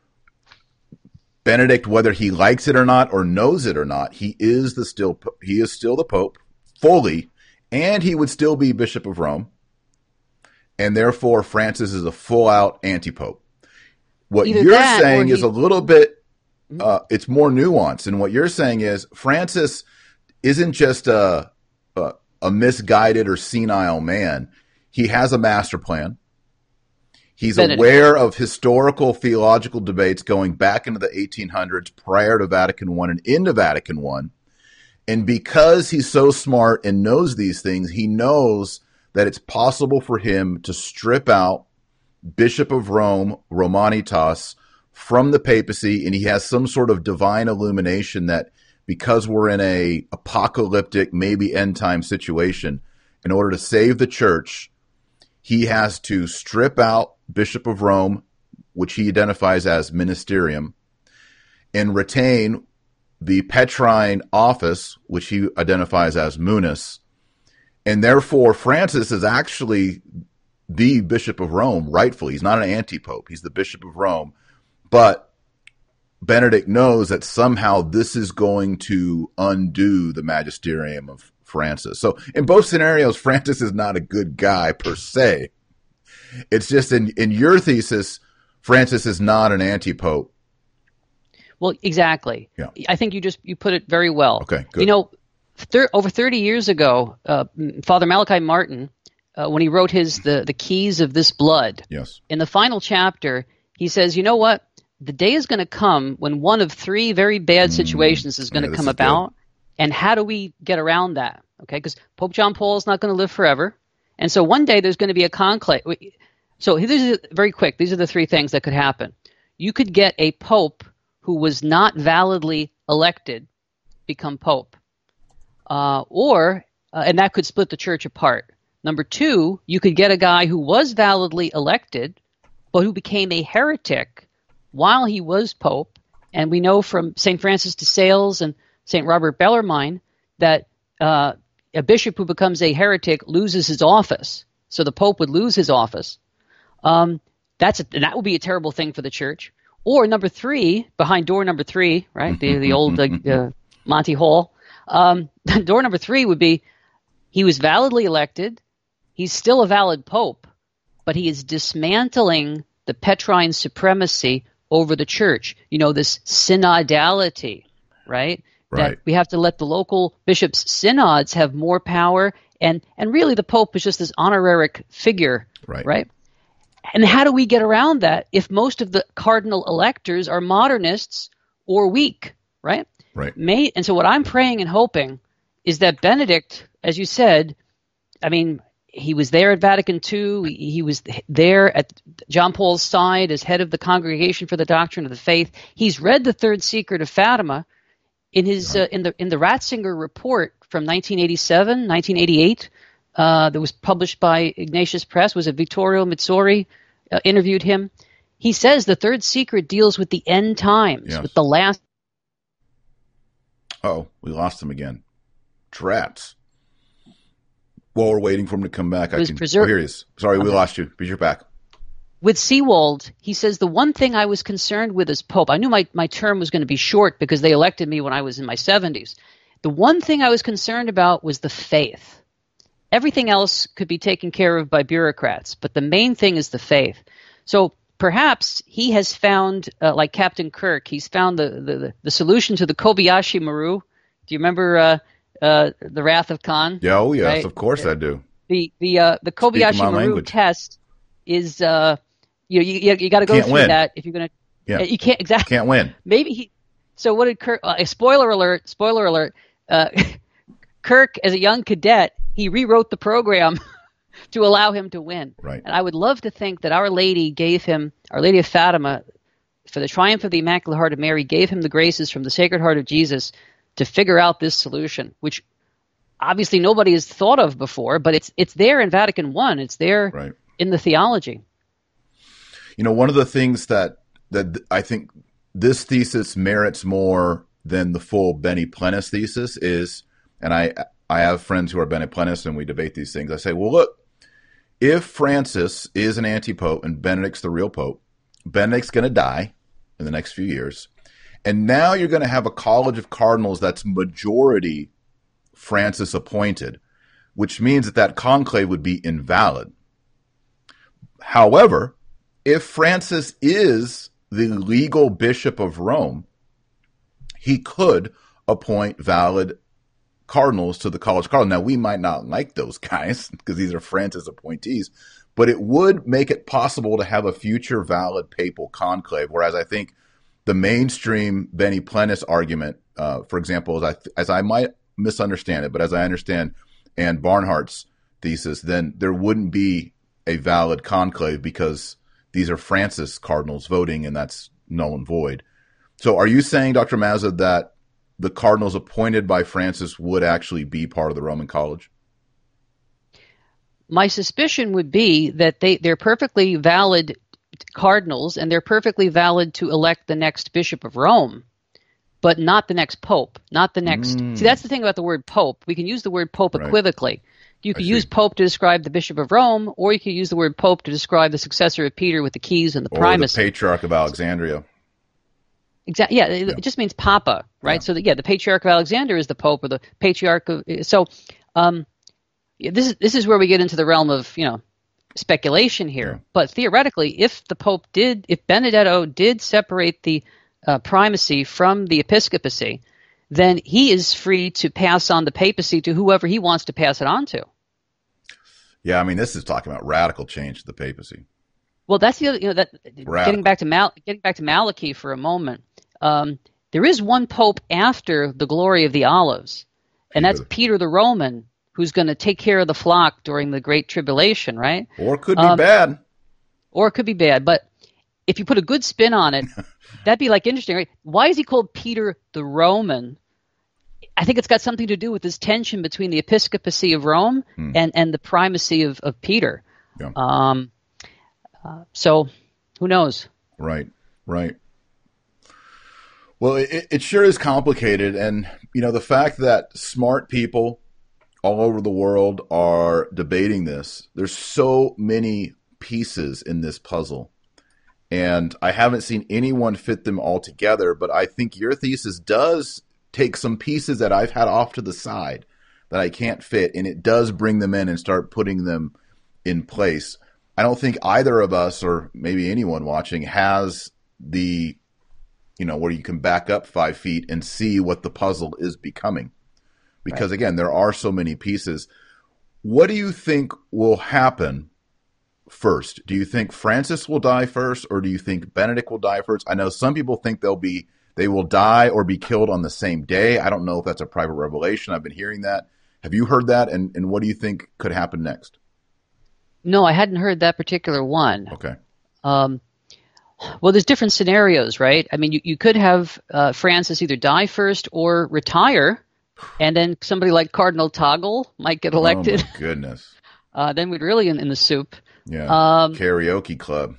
Benedict, whether he likes it or not or knows it or not, he is still the Pope fully, and he would still be Bishop of Rome, and therefore Francis is a full-out anti-Pope. What you're saying is a little bit, it's more nuanced, and what you're saying is Francis isn't just a misguided or senile man. He has a master plan. He's aware of historical theological debates going back into the 1800s, prior to Vatican I and into Vatican I. And because he's so smart and knows these things, he knows that it's possible for him to strip out Bishop of Rome, Romanitas, from the papacy, and he has some sort of divine illumination that because we're in a apocalyptic, maybe end-time situation, in order to save the church, he has to strip out Bishop of Rome, which he identifies as ministerium, and retain the Petrine office, which he identifies as munus. And therefore, Francis is actually the Bishop of Rome, rightfully. He's not an anti-pope. He's the Bishop of Rome. But Benedict knows that somehow this is going to undo the magisterium of Francis. So in both scenarios, Francis is not a good guy per se. It's just in your thesis, Francis is not an anti-pope. Well, exactly. Yeah. I think you put it very well. Okay, good. You know, over 30 years ago, Father Malachi Martin, when he wrote the Keys of This Blood, yes, in the final chapter, he says, you know what? The day is going to come when one of three very bad situations is going to come about. Good. And how do we get around that? Okay, because Pope John Paul is not going to live forever. And so one day there's going to be a conclave. So this is very quick. These are the three things that could happen. You could get a pope who was not validly elected become pope. And that could split the church apart. Number two, you could get a guy who was validly elected, but who became a heretic while he was pope. And we know from St. Francis de Sales and St. Robert Bellarmine that a bishop who becomes a heretic loses his office. So the pope would lose his office. That would be a terrible thing for the church. Or number three, behind door number three, right, the old Monty Hall, door number three would be he was validly elected, he's still a valid pope, but he is dismantling the Petrine supremacy over the church. You know, this synodality, right? That we have to let the local bishops' synods have more power, and really the pope is just this honorific figure, right? And how do we get around that if most of the cardinal electors are modernists or weak, right? Right. And so what I'm praying and hoping is that Benedict, as you said, I mean, he was there at Vatican II. He was there at John Paul's side as head of the Congregation for the Doctrine of the Faith. He's read the Third Secret of Fatima in his in the Ratzinger report from 1987, 1988. That was published by Ignatius Press. Was it Vittorio Mitsori interviewed him? He says the Third Secret deals with the end times, with the last. Oh, we lost him again. Drats. While we're waiting for him to come back, here he is. Sorry, we lost you, but you're back. with Seawold, he says, the one thing I was concerned with as Pope, I knew my term was going to be short because they elected me when I was in my 70s. The one thing I was concerned about was the faith. Everything else could be taken care of by bureaucrats, but the main thing is the faith. So perhaps he has found, like Captain Kirk, he's found the solution to the Kobayashi Maru. Do you remember the Wrath of Khan? Yeah, oh yes, right? Of course I do. The Kobayashi Maru language. test is you got to go through win. that if you're going to. Yeah. You can't exactly. Can't win. Maybe he. So what did Kirk? Spoiler alert! Spoiler alert! Kirk, as a young cadet, he rewrote the program to allow him to win. Right. And I would love to think that Our Lady of Fatima, for the triumph of the Immaculate Heart of Mary, gave him the graces from the Sacred Heart of Jesus to figure out this solution, which obviously nobody has thought of before, but it's there in Vatican I. It's there in the theology. You know, one of the things that I think this thesis merits more than the full Bene Plenis thesis is, and I have friends who are Bene Plenis and we debate these things. I say, well, look, if Francis is an anti-pope and Benedict's the real pope, Benedict's going to die in the next few years. And now you're going to have a college of cardinals that's majority Francis appointed, which means that conclave would be invalid. However, if Francis is the legal bishop of Rome, he could appoint valid cardinals to the college of cardinals. Now, we might not like those guys because these are Francis appointees, but it would make it possible to have a future valid papal conclave, whereas I think the mainstream Bene Plenis argument, for example, as I might misunderstand it, but as I understand Anne Barnhart's thesis, then there wouldn't be a valid conclave because these are Francis cardinals voting, and that's null and void. So are you saying, Dr. Mazza, that the cardinals appointed by Francis would actually be part of the Roman College? My suspicion would be that they're perfectly valid cardinals, and they're perfectly valid to elect the next bishop of Rome, but not the next pope, not the next. See, that's the thing about the word pope. We can use the word pope equivocally. You could use pope to describe the bishop of Rome, or you could use the word pope to describe the successor of Peter with the keys and the primacy. Or the patriarch of Alexandria. Exactly. Yeah, it just means papa, right? Yeah. So the patriarch of Alexander is the pope, or the patriarch of. So this is where we get into the realm of speculation here. Yeah. But theoretically, if Benedetto did separate the primacy from the episcopacy, then he is free to pass on the papacy to whoever he wants to pass it on to. Yeah, I mean, this is talking about radical change to the papacy. Well, that's the other. Getting back to Malachi for a moment. There is one pope after the glory of the Olives, and that's Peter the Roman, who's going to take care of the flock during the Great Tribulation, right? Or it could be bad. Or it could be bad, but if you put a good spin on it, that'd be interesting, right? Why is he called Peter the Roman? I think it's got something to do with this tension between the episcopacy of Rome and the primacy of Peter. Yeah. So who knows? Right. Well, it sure is complicated. And, the fact that smart people all over the world are debating this, there's so many pieces in this puzzle. And I haven't seen anyone fit them all together, but I think your thesis does take some pieces that I've had off to the side that I can't fit, and it does bring them in and start putting them in place. I don't think either of us, or maybe anyone watching, has the, where you can back up 5 feet and see what the puzzle is becoming. Because again, there are so many pieces. What do you think will happen first? Do you think Francis will die first, or do you think Benedict will die first? I know some people think they will die or be killed on the same day. I don't know if that's a private revelation. I've been hearing that. Have you heard that? And what do you think could happen next? No, I hadn't heard that particular one. Okay. Well, there's different scenarios, right? I mean, you could have Francis either die first or retire, and then somebody like Cardinal Toggle might get elected. Oh, my goodness. Then we'd really in the soup. Yeah, karaoke club.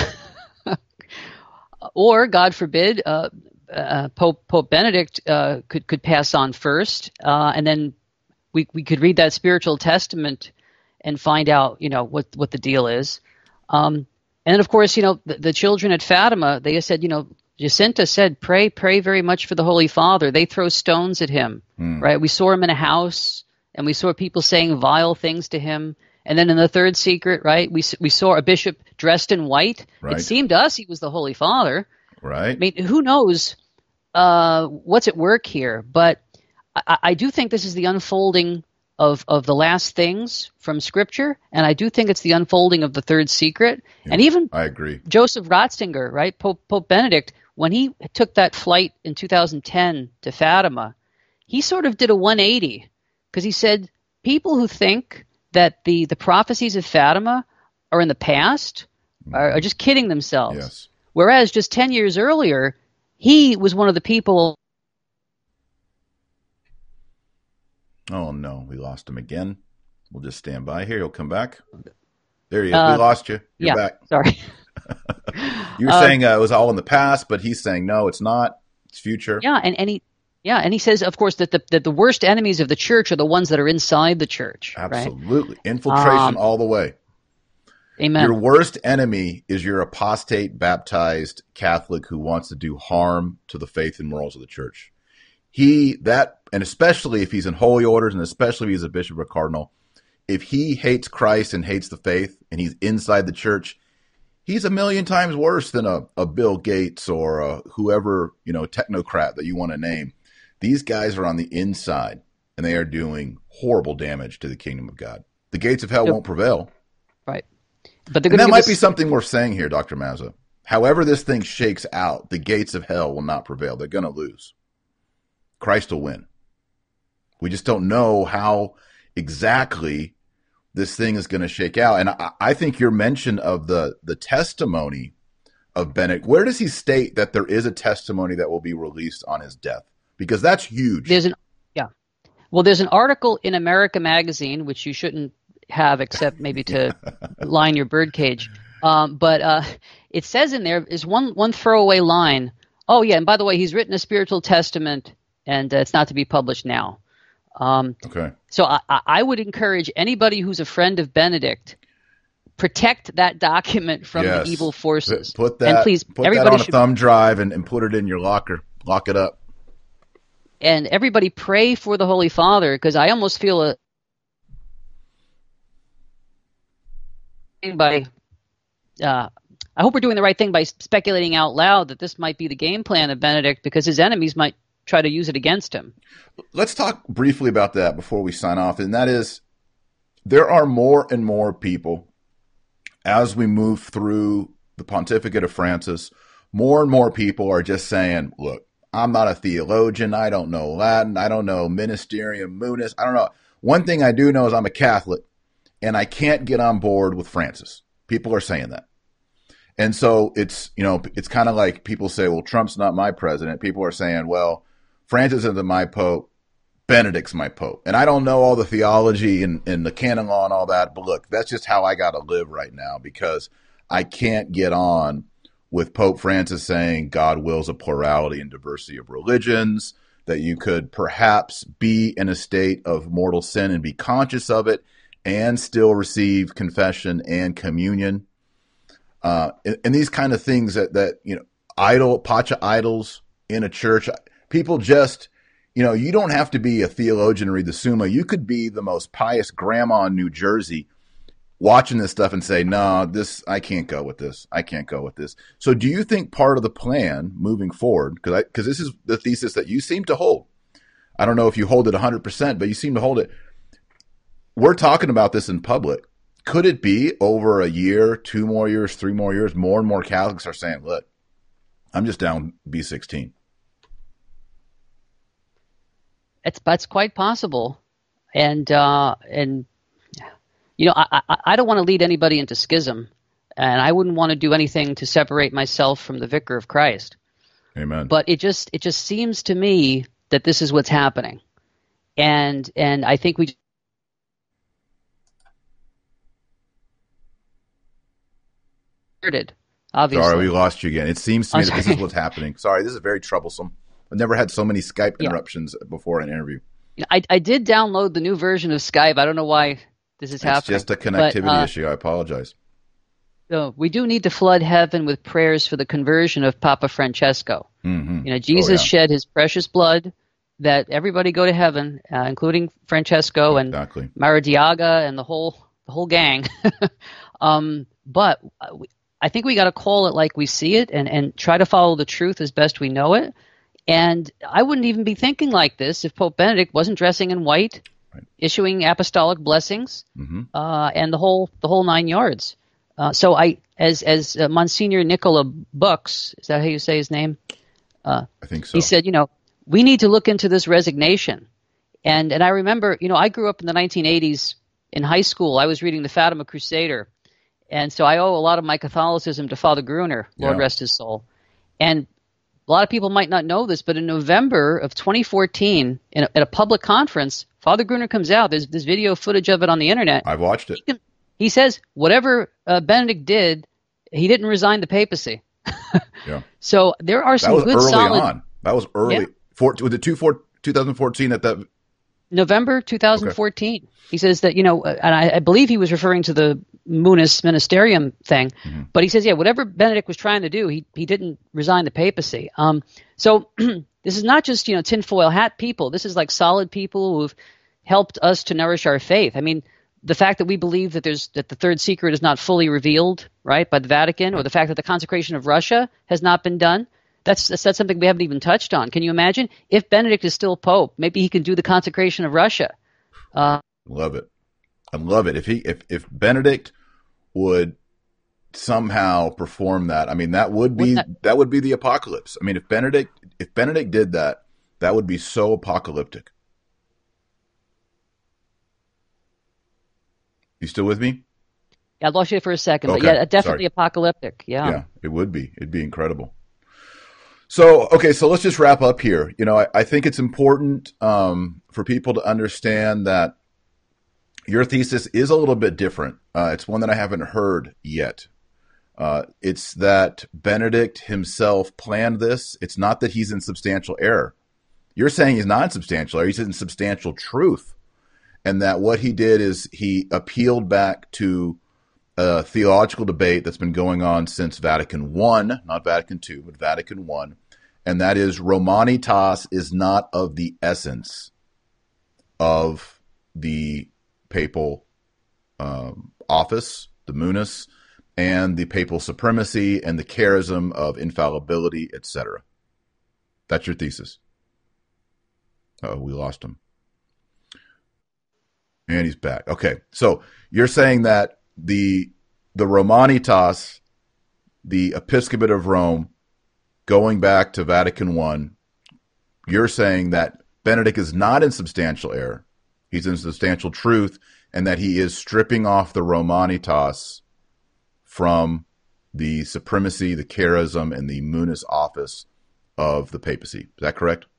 Or, God forbid, Pope Benedict could pass on first, and then we could read that spiritual testament and find out, what the deal is. And of course, the children at Fatima, they said, Jacinta said, pray very much for the Holy Father. They throw stones at him, right? We saw him in a house, and we saw people saying vile things to him. And then in the third secret, right, we saw a bishop dressed in white. Right. It seemed to us he was the Holy Father. Right. I mean, who knows what's at work here? But I do think this is the unfolding of the last things from Scripture, and I do think it's the unfolding of the third secret. Yeah, and even I agree. Joseph Ratzinger, right, Pope Benedict, when he took that flight in 2010 to Fatima, he sort of did a 180, because he said people who think that the prophecies of Fatima are in the past are just kidding themselves. Yes. Whereas just 10 years earlier, he was one of the people. Oh, no, we lost him again. We'll just stand by here. He'll come back. There he is. We lost you. You're back. Sorry. You were saying it was all in the past, but he's saying, no, it's not. It's future. Yeah, and he says, of course, that the worst enemies of the church are the ones that are inside the church. Absolutely. Right? Infiltration all the way. Amen. Your worst enemy is your apostate, baptized Catholic who wants to do harm to the faith and morals of the church. And especially if he's in holy orders, and especially if he's a bishop or cardinal, if he hates Christ and hates the faith and he's inside the church, he's a million times worse than a Bill Gates or a whoever, technocrat that you want to name. These guys are on the inside, and they are doing horrible damage to the kingdom of God. The gates of hell won't prevail. Right. But that might be something worth saying here, Dr. Mazza. However this thing shakes out, the gates of hell will not prevail. They're going to lose. Christ will win. We just don't know how exactly this thing is going to shake out. And I think your mention of the testimony of Benedict, where does he state that there is a testimony that will be released on his death? Because that's huge. There's an article in America Magazine, which you shouldn't have except maybe to line your birdcage. But it says in there is one throwaway line. Oh, yeah, and by the way, he's written a spiritual testament, and it's not to be published now. Okay. So I would encourage anybody who's a friend of Benedict, protect that document from the evil forces. Put that, and please, everybody that on a thumb drive and put it in your locker. Lock it up. And everybody pray for the Holy Father, because I almost feel I hope we're doing the right thing by speculating out loud that this might be the game plan of Benedict, because his enemies might try to use it against him. Let's talk briefly about that before we sign off. And that is, there are more and more people, as we move through the pontificate of Francis, more and more people are just saying, look, I'm not a theologian. I don't know Latin. I don't know Ministerium Munis. I don't know. One thing I do know is I'm a Catholic, and I can't get on board with Francis. People are saying that. And so it's kind of like people say, well, Trump's not my president. People are saying, well, Francis isn't my pope. Benedict's my pope. And I don't know all the theology and the canon law and all that. But look, that's just how I got to live right now, because I can't get on with Pope Francis saying God wills a plurality and diversity of religions, that you could perhaps be in a state of mortal sin and be conscious of it and still receive confession and communion. And these kind of things that pacha idols in a church, people just, you don't have to be a theologian or read the Summa. You could be the most pious grandma in New Jersey watching this stuff and say, no, I can't go with this. I can't go with this. So do you think part of the plan moving forward, because this is the thesis that you seem to hold. I don't know if you hold it 100%, but you seem to hold it. We're talking about this in public. Could it be over a year, 2 more years, 3 more years, more and more Catholics are saying, look, I'm just down B16? That's quite possible. And I don't want to lead anybody into schism, and I wouldn't want to do anything to separate myself from the Vicar of Christ. Amen. But it just seems to me that this is what's happening. And I think we obviously. Sorry, we lost you again. It seems to me that this is what's happening. Sorry, this is very troublesome. I've never had so many Skype interruptions before an interview. I did download the new version of Skype. I don't know why this is happening. It's just a connectivity issue. I apologize. So we do need to flood heaven with prayers for the conversion of Papa Francesco. Hmm. You know, Jesus shed his precious blood that everybody go to heaven, including Francesco and Exactly. Maradiaga and the whole gang. But I think we got to call it like we see it and try to follow the truth as best we know it. And I wouldn't even be thinking like this if Pope Benedict wasn't dressing in white, Right. issuing apostolic blessings, Hmm. and the whole 9 yards. So as Monsignor Nicola Bux, is that how you say his name? I think so. He said, we need to look into this resignation. And I remember, I grew up in the 1980s in high school. I was reading the Fatima Crusader. And so I owe a lot of my Catholicism to Father Gruner, Lord Yeah. rest his soul. And a lot of people might not know this, but in November of 2014, at a public conference, Father Gruner comes out. There's video footage of it on the internet. I've watched it. He says whatever Benedict did, he didn't resign the papacy. Yeah. So there are That some was good early solid. on. That was early. Yeah. Was it 2014 that November 2014. He says that, and I believe he was referring to the Munus Ministerium thing, but he says, whatever Benedict was trying to do, he didn't resign the papacy. So this is not just, tinfoil hat people. This is like solid people who've helped us to nourish our faith. I mean, the fact that we believe that the third secret is not fully revealed, right, by the Vatican, or the fact that the consecration of Russia has not been done, that's something we haven't even touched on. Can you imagine if Benedict is still Pope? Maybe he can do the consecration of Russia. Love it. I love it. If Benedict would somehow perform that, I mean, that would be the apocalypse. I mean, if Benedict did that, that would be so apocalyptic. You still with me? I lost you for a second, Okay, but yeah, definitely sorry. apocalyptic. Yeah, it would be. It'd be incredible. So, okay, so let's just wrap up here. I think it's important for people to understand that your thesis is a little bit different. It's one that I haven't heard yet. It's that Benedict himself planned this. It's not that he's in substantial error. You're saying he's not in substantial error. He's in substantial truth. And that what he did is he appealed back to a theological debate that's been going on since Vatican I, not Vatican II, but Vatican I, and that is Romanitas is not of the essence of the papal office, the munus, and the papal supremacy and the charism of infallibility, etc. That's your thesis. Oh, we lost him. And he's back. Okay, so you're saying that the Romanitas, the Episcopate of Rome, going back to Vatican I, you're saying that Benedict is not in substantial error. He's in substantial truth, and that he is stripping off the Romanitas from the supremacy, the charism, and the munus office of the papacy. Is that correct?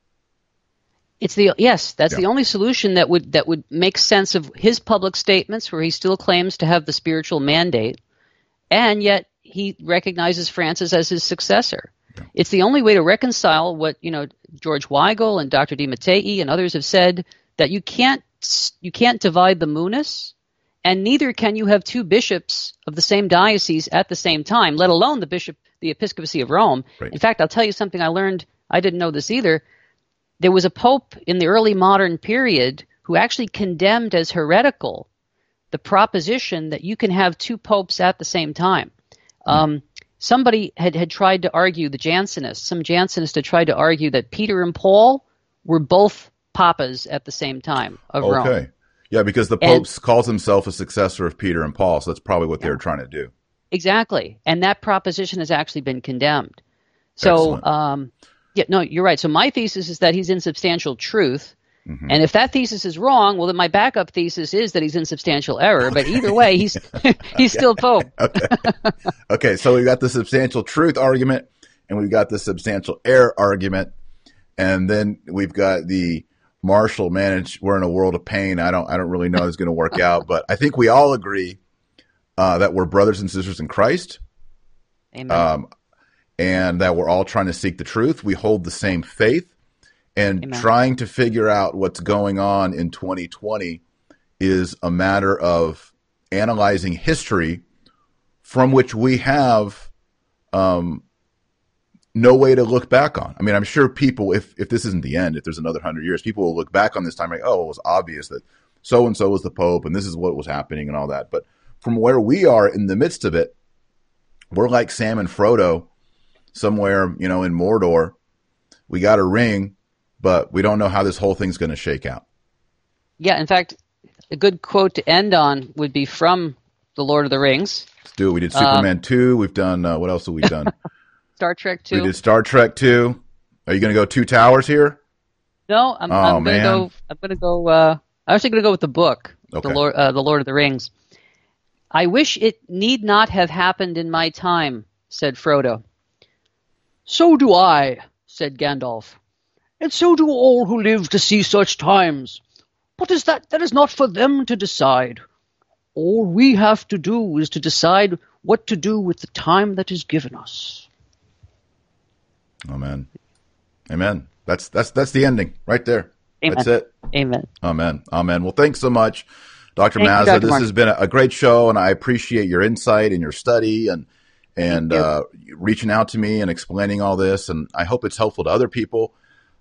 That's the only solution that would make sense of his public statements, where he still claims to have the spiritual mandate, and yet he recognizes Francis as his successor. Yeah. It's the only way to reconcile what George Weigel and Dr. DiMattei and others have said, that you can't divide the munus, and neither can you have two bishops of the same diocese at the same time, let alone the episcopacy of Rome. Right. In fact, I'll tell you something I learned. I didn't know this either. There was a pope in the early modern period who actually condemned as heretical the proposition that you can have two popes at the same time. Somebody had tried to argue, some Jansenists had tried to argue that Peter and Paul were both papas at the same time of Rome. Okay. Yeah, because the Pope calls himself a successor of Peter and Paul, so that's probably what they were trying to do. Exactly. And that proposition has actually been condemned. So, you're right. So my thesis is that he's in substantial truth. Mm-hmm. And if that thesis is wrong, well, then my backup thesis is that he's in substantial error. Okay. But either way, he's still Pope. Okay, so we've got the substantial truth argument, and we've got the substantial error argument, and then we've got the Marshall, man, we're in a world of pain. I don't really know how it's going to work out, but I think we all agree that we're brothers and sisters in Christ. Amen. And that we're all trying to seek the truth. We hold the same faith, and Amen. Trying to figure out what's going on in 2020 is a matter of analyzing history from which we have no way to look back on. I mean, I'm sure people, if this isn't the end, if there's another 100 years, people will look back on this time like, oh, it was obvious that so-and-so was the Pope and this is what was happening and all that. But from where we are in the midst of it, we're like Sam and Frodo somewhere, in Mordor. We got a ring, but we don't know how this whole thing's going to shake out. Yeah, in fact, a good quote to end on would be from The Lord of the Rings. Let's do it. We did Superman 2. We've done, what else have we done? Star Trek 2. We did Star Trek 2. Are you going to go Two Towers here? No, I'm going to go. I'm actually going to go with the book, okay. The Lord of the Rings. I wish it need not have happened in my time, said Frodo. So do I, said Gandalf. And so do all who live to see such times. But that is not for them to decide. All we have to do is to decide what to do with the time that is given us. Amen. Amen. That's the ending right there. Amen. That's it. Amen. Amen. Amen. Well, thanks so much, Dr. Thank Mazza. you, Dr. This Mark. has been a great show, and I appreciate your insight and your study and reaching out to me and explaining all this. And I hope it's helpful to other people.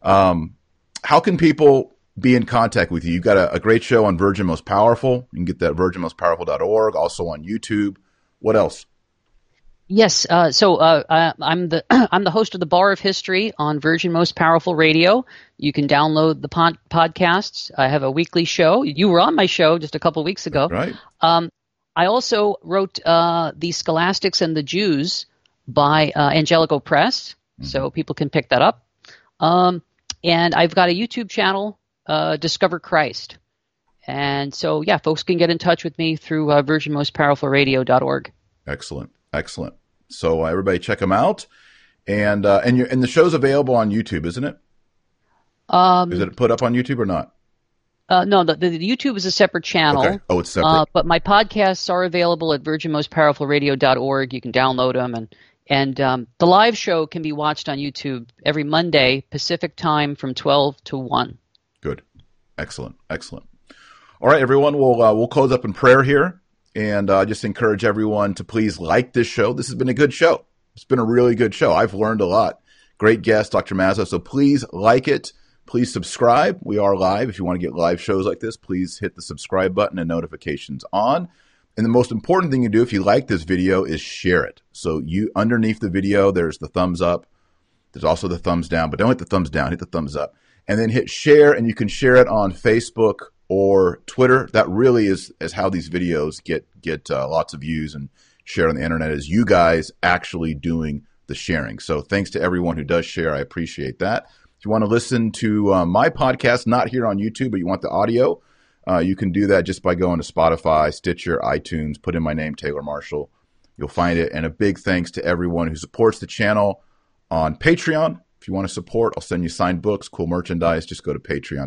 How can people be in contact with you? You've got a great show on Virgin Most Powerful. You can get that at virginmostpowerful.org, also on YouTube. What else? Yes, so I'm the host of the Bar of History on Virgin Most Powerful Radio. You can download the podcasts. I have a weekly show. You were on my show just a couple weeks ago. Right. I also wrote The Scholastics and the Jews by Angelico Press, so people can pick that up. And I've got a YouTube channel, Discover Christ. And so, yeah, folks can get in touch with me through virginmostpowerfulradio.org. Excellent. Excellent. So everybody check them out. And the show's available on YouTube, isn't it? Is it put up on YouTube or not? No, the YouTube is a separate channel. Okay. Oh, it's separate. But my podcasts are available at virginmostpowerfulradio.org. You can download them. And the live show can be watched on YouTube every Monday, Pacific time from 12 to 1. Good. Excellent. Excellent. All right, everyone. We'll close up in prayer here. And just encourage everyone to please like this show. This has been a good show. It's been a really good show. I've learned a lot. Great guest, Dr. Mazza. So please like it. Please subscribe. We are live. If you want to get live shows like this, please hit the subscribe button and notifications on. And the most important thing you do if you like this video is share it. So underneath the video, there's the thumbs up. There's also the thumbs down. But don't hit the thumbs down. Hit the thumbs up. And then hit share. And you can share it on Facebook or Twitter. That really is how these videos get lots of views and shared on the internet, is you guys actually doing the sharing. So thanks to everyone who does share. I appreciate that. If you want to listen to my podcast, not here on YouTube, but you want the audio, you can do that just by going to Spotify, Stitcher, iTunes, put in my name, Taylor Marshall. You'll find it. And a big thanks to everyone who supports the channel on Patreon. If you want to support, I'll send you signed books, cool merchandise. Just go to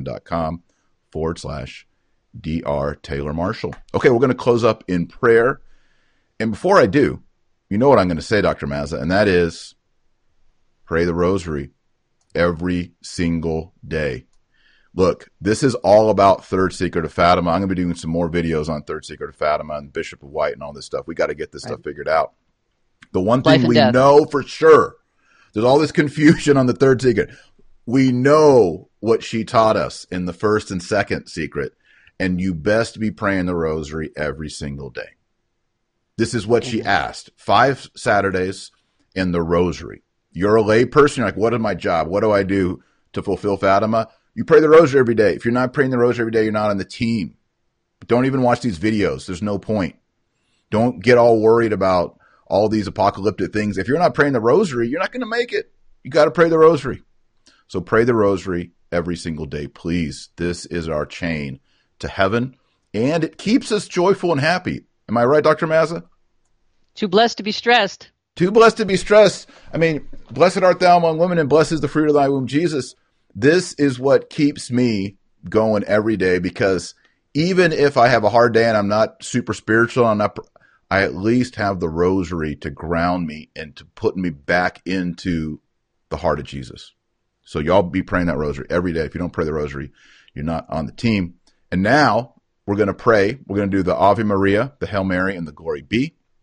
patreon.com/Dr. Taylor Marshall. Okay, we're going to close up in prayer. And before I do, you know what I'm going to say, Dr. Mazza, and that is pray the rosary every single day. Look, this is all about Third Secret of Fatima. I'm going to be doing some more videos on Third Secret of Fatima and Bishop of White and all this stuff. We got to get this stuff figured out. The one thing we know for sure, there's all this confusion on the Third Secret. We know what she taught us in the first and second secret, and you best be praying the rosary every single day. This is what she asked. 5 Saturdays in the rosary. You're a lay person. You're like, what is my job? What do I do to fulfill Fatima? You pray the rosary every day. If you're not praying the rosary every day, you're not on the team. Don't even watch these videos. There's no point. Don't get all worried about all these apocalyptic things. If you're not praying the rosary, you're not going to make it. You got to pray the rosary. So pray the rosary every single day, please. This is our chain to heaven, and it keeps us joyful and happy. Am I right, Dr. Mazza? Too blessed to be stressed. Too blessed to be stressed. I mean, blessed art thou among women, and blessed is the fruit of thy womb, Jesus. This is what keeps me going every day, because even if I have a hard day and I'm not super spiritual, I at least have the rosary to ground me and to put me back into the heart of Jesus. So y'all be praying that rosary every day. If you don't pray the rosary, you're not on the team. And now we're going to pray. We're going to do the Ave Maria, the Hail Mary, and the Glory Be.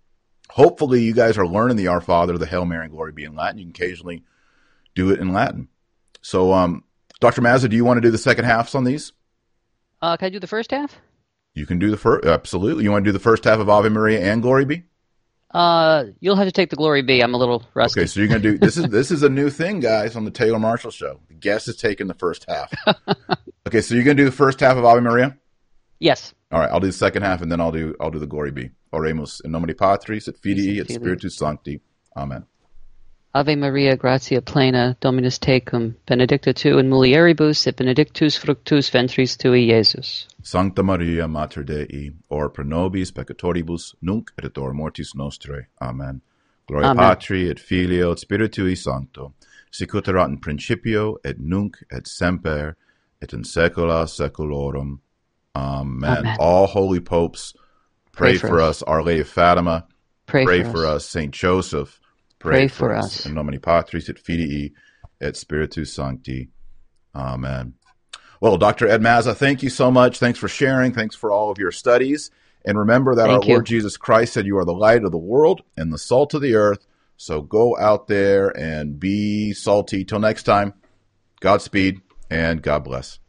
Hopefully you guys are learning the Our Father, the Hail Mary, and Glory be in Latin. You can occasionally do it in Latin. So, Dr. Mazza, do you want to do the second halves on these? Can I do the first half? You can do the first. Absolutely. You want to do the first half of Ave Maria and Glory be? You'll have to take the Glory be. I'm a little rusty. Okay, so you're going to do this is a new thing, guys, on the Taylor Marshall Show. The guest is taking the first half. Okay, so you're going to do the first half of Ave Maria? Yes. All right, I'll do the second half, and then I'll do the Glory be. Oremus in nomine Patris et Filii et Spiritus Sancti. Amen. Ave Maria, gratia plena, Dominus tecum, benedicta tu in mulieribus, et benedictus fructus ventris tui, Iesus. Sancta Maria, Mater Dei, ora pro nobis peccatoribus, nunc et hora mortis nostrae. Amen. Gloria Patri et Filio et Spiritui Sancto, sicut erat in principio, et nunc et semper, et in saecula saeculorum. Amen. Amen. All holy popes, pray for us. Our Lady of Fatima, pray for us. Saint Joseph, pray for us. In nomine Patris et Filii et Spiritus Sancti. Amen. Well, Dr. Ed Mazza, thank you so much. Thanks for sharing. Thanks for all of your studies. And remember that our Lord Jesus Christ said you are the light of the world and the salt of the earth. So go out there and be salty. Till next time, Godspeed and God bless.